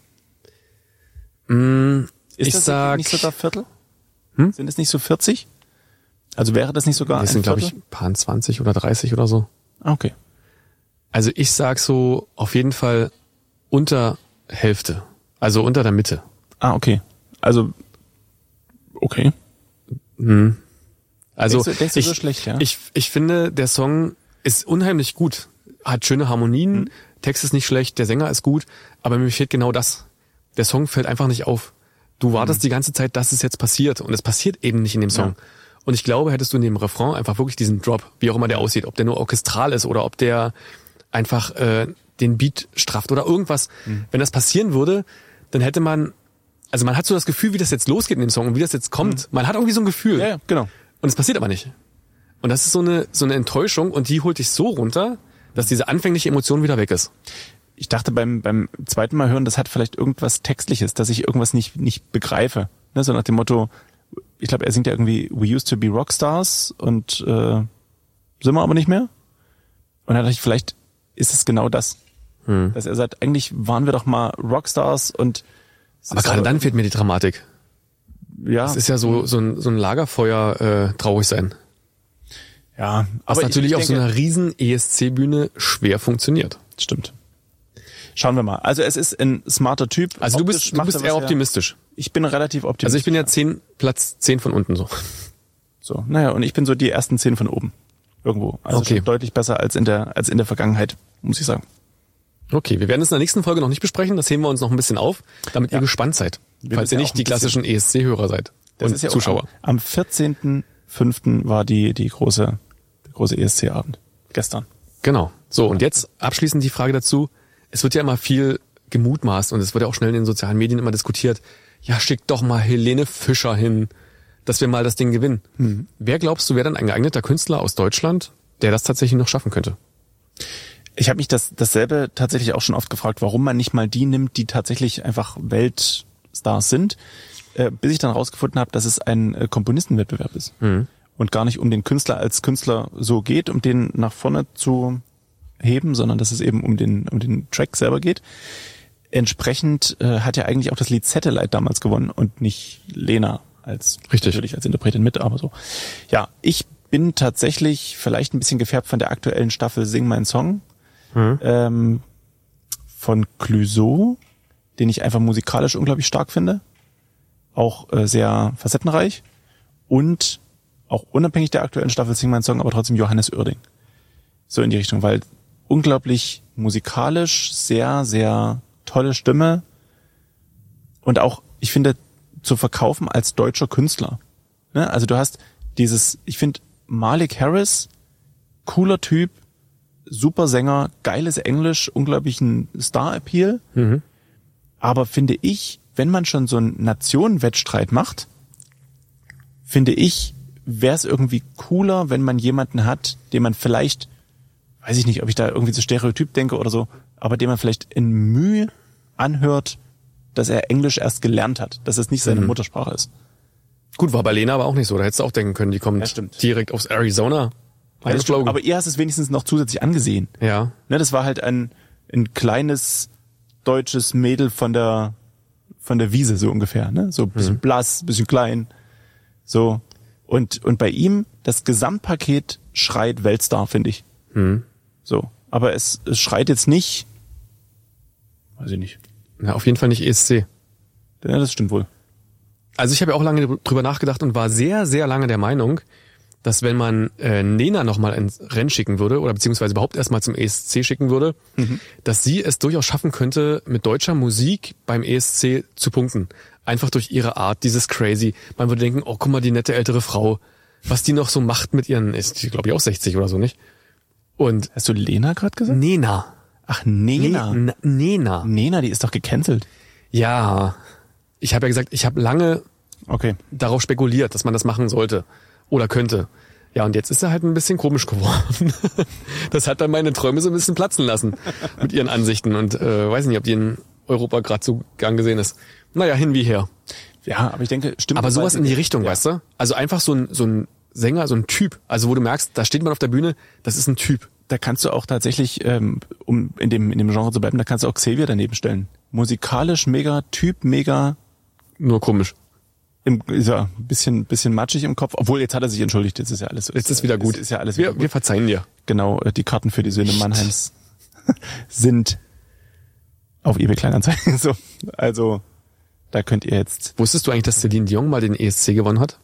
Mm, Ist ich das sag, nicht sogar Viertel? Hm? Sind es nicht so vierzig? Also wäre das nicht sogar das ein sind glaube Viertel? ich ein paar zwanzig oder dreißig oder so. Ah, okay. Also ich sag so auf jeden Fall unter Hälfte. Also unter der Mitte. Ah, okay. Also, okay. Also Denkst du- denkst du ich, so schlecht, ja? ich, ich finde, der Song ist unheimlich gut. Hat schöne Harmonien, Mhm. Text ist nicht schlecht, der Sänger ist gut, aber mir fehlt genau das. Der Song fällt einfach nicht auf. Du wartest die ganze Zeit, dass es jetzt passiert und es passiert eben nicht in dem Song. Mhm. Ja. Und ich glaube, hättest du in dem Refrain einfach wirklich diesen Drop, wie auch immer der aussieht, ob der nur orchestral ist oder ob der einfach äh, den Beat strafft oder irgendwas. Mhm. Wenn das passieren würde, dann hätte man, also man hat so das Gefühl, wie das jetzt losgeht in dem Song und wie das jetzt kommt. Man hat irgendwie so ein Gefühl. Mhm. Ja, ja, genau. Und es passiert aber nicht. Und das ist so eine, so eine Enttäuschung und die holt dich so runter, dass diese anfängliche Emotion wieder weg ist. Ich dachte beim beim zweiten Mal hören, das hat vielleicht irgendwas Textliches, dass ich irgendwas nicht nicht begreife. Ne, so nach dem Motto, ich glaube, er singt ja irgendwie We used to be Rockstars und äh, sind wir aber nicht mehr. Und dann dachte ich, vielleicht ist es genau das. Hm. Dass er sagt, eigentlich waren wir doch mal Rockstars und es Aber ist gerade dann fehlt mir die Dramatik. ja, Es ist ja so, so ein, so ein Lagerfeuer äh, traurig sein. ja, Was aber natürlich ich, auf ich so denke, einer riesen E S C-Bühne schwer funktioniert. stimmt. Schauen wir mal. Also es ist ein smarter Typ. Also du Optisch bist, du macht bist er eher was her. optimistisch. Ich bin relativ optimistisch. Also ich bin ja zehn, Platz zehn von unten so. So, naja, und ich bin so die ersten zehn von oben. Irgendwo. Also Okay. schon deutlich besser als in der, als in der Vergangenheit, muss ich sagen. Okay, wir werden es in der nächsten Folge noch nicht besprechen. Das heben wir uns noch ein bisschen auf, damit ihr gespannt seid. Wir falls müssen ihr ja nicht auch ein die klassischen E S C-Hörer seid und ist ja auch Zuschauer. Am, am vierzehnten fünften war die, die große, der große E S C-Abend. Gestern. Genau. So, und jetzt abschließend die Frage dazu. Es wird ja immer viel gemutmaßt und es wird ja auch schnell in den sozialen Medien immer diskutiert. Ja, schick doch mal Helene Fischer hin, dass wir mal das Ding gewinnen. Mhm. Wer glaubst du, wäre dann ein geeigneter Künstler aus Deutschland, der das tatsächlich noch schaffen könnte? Ich habe mich das dasselbe tatsächlich auch schon oft gefragt, warum man nicht mal die nimmt, die tatsächlich einfach Weltstars sind, äh, bis ich dann rausgefunden habe, dass es ein äh, Komponistenwettbewerb ist. Mhm. Und gar nicht um den Künstler als Künstler so geht, um den nach vorne zu heben, sondern dass es eben um den um den Track selber geht. Entsprechend äh, hat ja eigentlich auch das Lied Satellite damals gewonnen und nicht Lena als Richtig. natürlich als Interpretin mit, aber so. Ja, ich bin tatsächlich vielleicht ein bisschen gefärbt von der aktuellen Staffel Sing mein Song Mhm. ähm, von Clouseau, den ich einfach musikalisch unglaublich stark finde, auch äh, sehr facettenreich und auch unabhängig der aktuellen Staffel Sing mein Song, aber trotzdem Johannes Oerding. So in die Richtung, weil unglaublich musikalisch, sehr, sehr tolle Stimme und auch, ich finde, zu verkaufen als deutscher Künstler. Ne? Also du hast dieses, ich finde, Malik Harris, cooler Typ, super Sänger, geiles Englisch, unglaublichen Star-Appeal. Mhm. Aber finde ich, wenn man schon so einen Nationenwettstreit macht, finde ich, wäre es irgendwie cooler, wenn man jemanden hat, den man vielleicht, weiß ich nicht, ob ich da irgendwie so Stereotyp denke oder so, aber den man vielleicht in Mühe anhört, dass er Englisch erst gelernt hat, dass es nicht seine Mhm. Muttersprache ist. Gut, war bei Lena aber auch nicht so. Da hättest du auch denken können, die kommt Ja, stimmt. direkt aus Arizona. Ja, das stimmt, Eingeflogen. aber ihr hast es wenigstens noch zusätzlich angesehen. Ja. Ne, das war halt ein, ein kleines deutsches Mädel von der von der Wiese so ungefähr, ne? So ein bisschen Mhm. blass, ein bisschen klein. So. Und und bei ihm das Gesamtpaket schreit Weltstar, finde ich. Mhm. So, aber es, es schreit jetzt nicht, weiß ich nicht. Na, auf jeden Fall nicht E S C. Ja, das stimmt wohl. Also ich habe ja auch lange drüber nachgedacht und war sehr, sehr lange der Meinung, dass wenn man äh, Nena nochmal ins Rennen schicken würde oder beziehungsweise überhaupt erstmal zum E S C schicken würde, Mhm. dass sie es durchaus schaffen könnte, mit deutscher Musik beim E S C zu punkten. Einfach durch ihre Art, dieses Crazy. Man würde denken, oh, guck mal, die nette ältere Frau, was die noch so macht mit ihren, ist die, glaube ich, auch sechzig oder so, nicht? Und Hast du Lena gerade gesagt? Nena. Ach, Nena. Ne- Nena. Nena, die ist doch gecancelt. Ja. Ich habe ja gesagt, ich habe lange Okay. darauf spekuliert, dass man das machen sollte oder könnte. Ja, und jetzt ist er halt ein bisschen komisch geworden. Das hat dann meine Träume so ein bisschen platzen lassen mit ihren Ansichten und äh, weiß nicht, ob die in Europa gerade so gern gesehen ist. Naja, hin wie her. Ja, aber ich denke, stimmt. Aber sowas in die Richtung, ja. weißt du? Also einfach so ein, so ein Sänger, so ein Typ. Also wo du merkst, da steht man auf der Bühne, das ist ein Typ. Da kannst du auch tatsächlich, ähm, um in dem in dem Genre zu bleiben, da kannst du auch Xavier daneben stellen. Musikalisch mega, Typ mega, Nur komisch. im, ist ja ein bisschen bisschen matschig im Kopf. Obwohl, jetzt hat er sich entschuldigt, jetzt ist ja alles. Jetzt ist wieder gut. Ist, ist ja alles wieder Wir, gut. wir verzeihen dir. Genau, äh, die Karten für die Söhne Mannheims sind auf eBay Kleinanzeigen. So, also da könnt ihr jetzt Wusstest du eigentlich, dass Celine Dion mal den E S C gewonnen hat?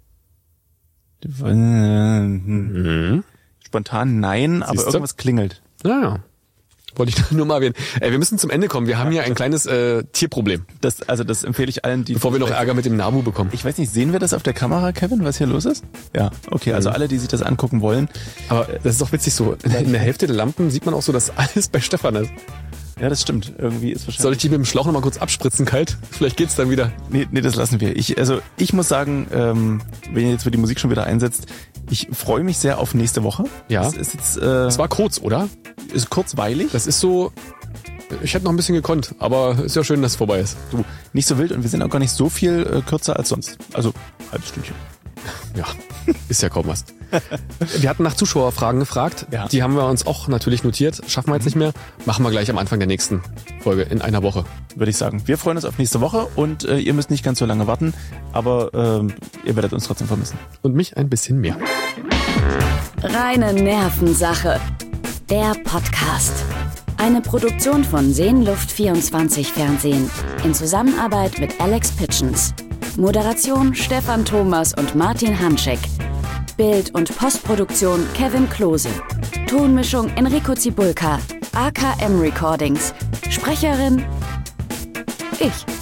mhm. spontan nein, aber Siehste? irgendwas klingelt. Naja. Wollte ich nur mal erwähnen. Ey, wir müssen zum Ende kommen. Wir haben hier ein kleines äh, Tierproblem, Das, also das empfehle ich allen, die bevor wir noch Ärger mit dem Nabu bekommen. Ich weiß nicht, sehen wir das auf der Kamera, Kevin, was hier los ist? Ja, okay, also alle, die sich das angucken wollen. Aber das ist doch witzig so. In der Hälfte der Lampen sieht man auch so, dass alles bei Stefan ist. Ja, das stimmt. Irgendwie ist wahrscheinlich. Soll ich die mit dem Schlauch nochmal kurz abspritzen kalt? Vielleicht geht's dann wieder. Nee, nee, das lassen wir. Ich, also ich muss sagen, ähm, wenn ihr jetzt für die Musik schon wieder einsetzt, ich freue mich sehr auf nächste Woche. Ja. Das ist jetzt äh, Das war kurz, oder? ist kurzweilig. Das ist so. Ich hätte noch ein bisschen gekonnt, aber ist ja schön, dass es vorbei ist. Du, nicht so wild und wir sind auch gar nicht so viel äh, kürzer als sonst. Also halbes Stündchen. Ja, ist ja kaum was. Wir hatten nach Zuschauerfragen gefragt. Ja. Die haben wir uns auch natürlich notiert. Schaffen wir jetzt nicht mehr. Machen wir gleich am Anfang der nächsten Folge in einer Woche. Würde ich sagen. Wir freuen uns auf nächste Woche und äh, ihr müsst nicht ganz so lange warten, aber ähm, ihr werdet uns trotzdem vermissen. Und mich ein bisschen mehr. Reine Nervensache. Der Podcast. Eine Produktion von Seenluft vierundzwanzig Fernsehen in Zusammenarbeit mit Alex Pitchens. Moderation Stefan Thomas und Martin Hanschek. Bild- und Postproduktion Kevin Klose. Tonmischung Enrico Zibulka. A K M Recordings. Sprecherin ich.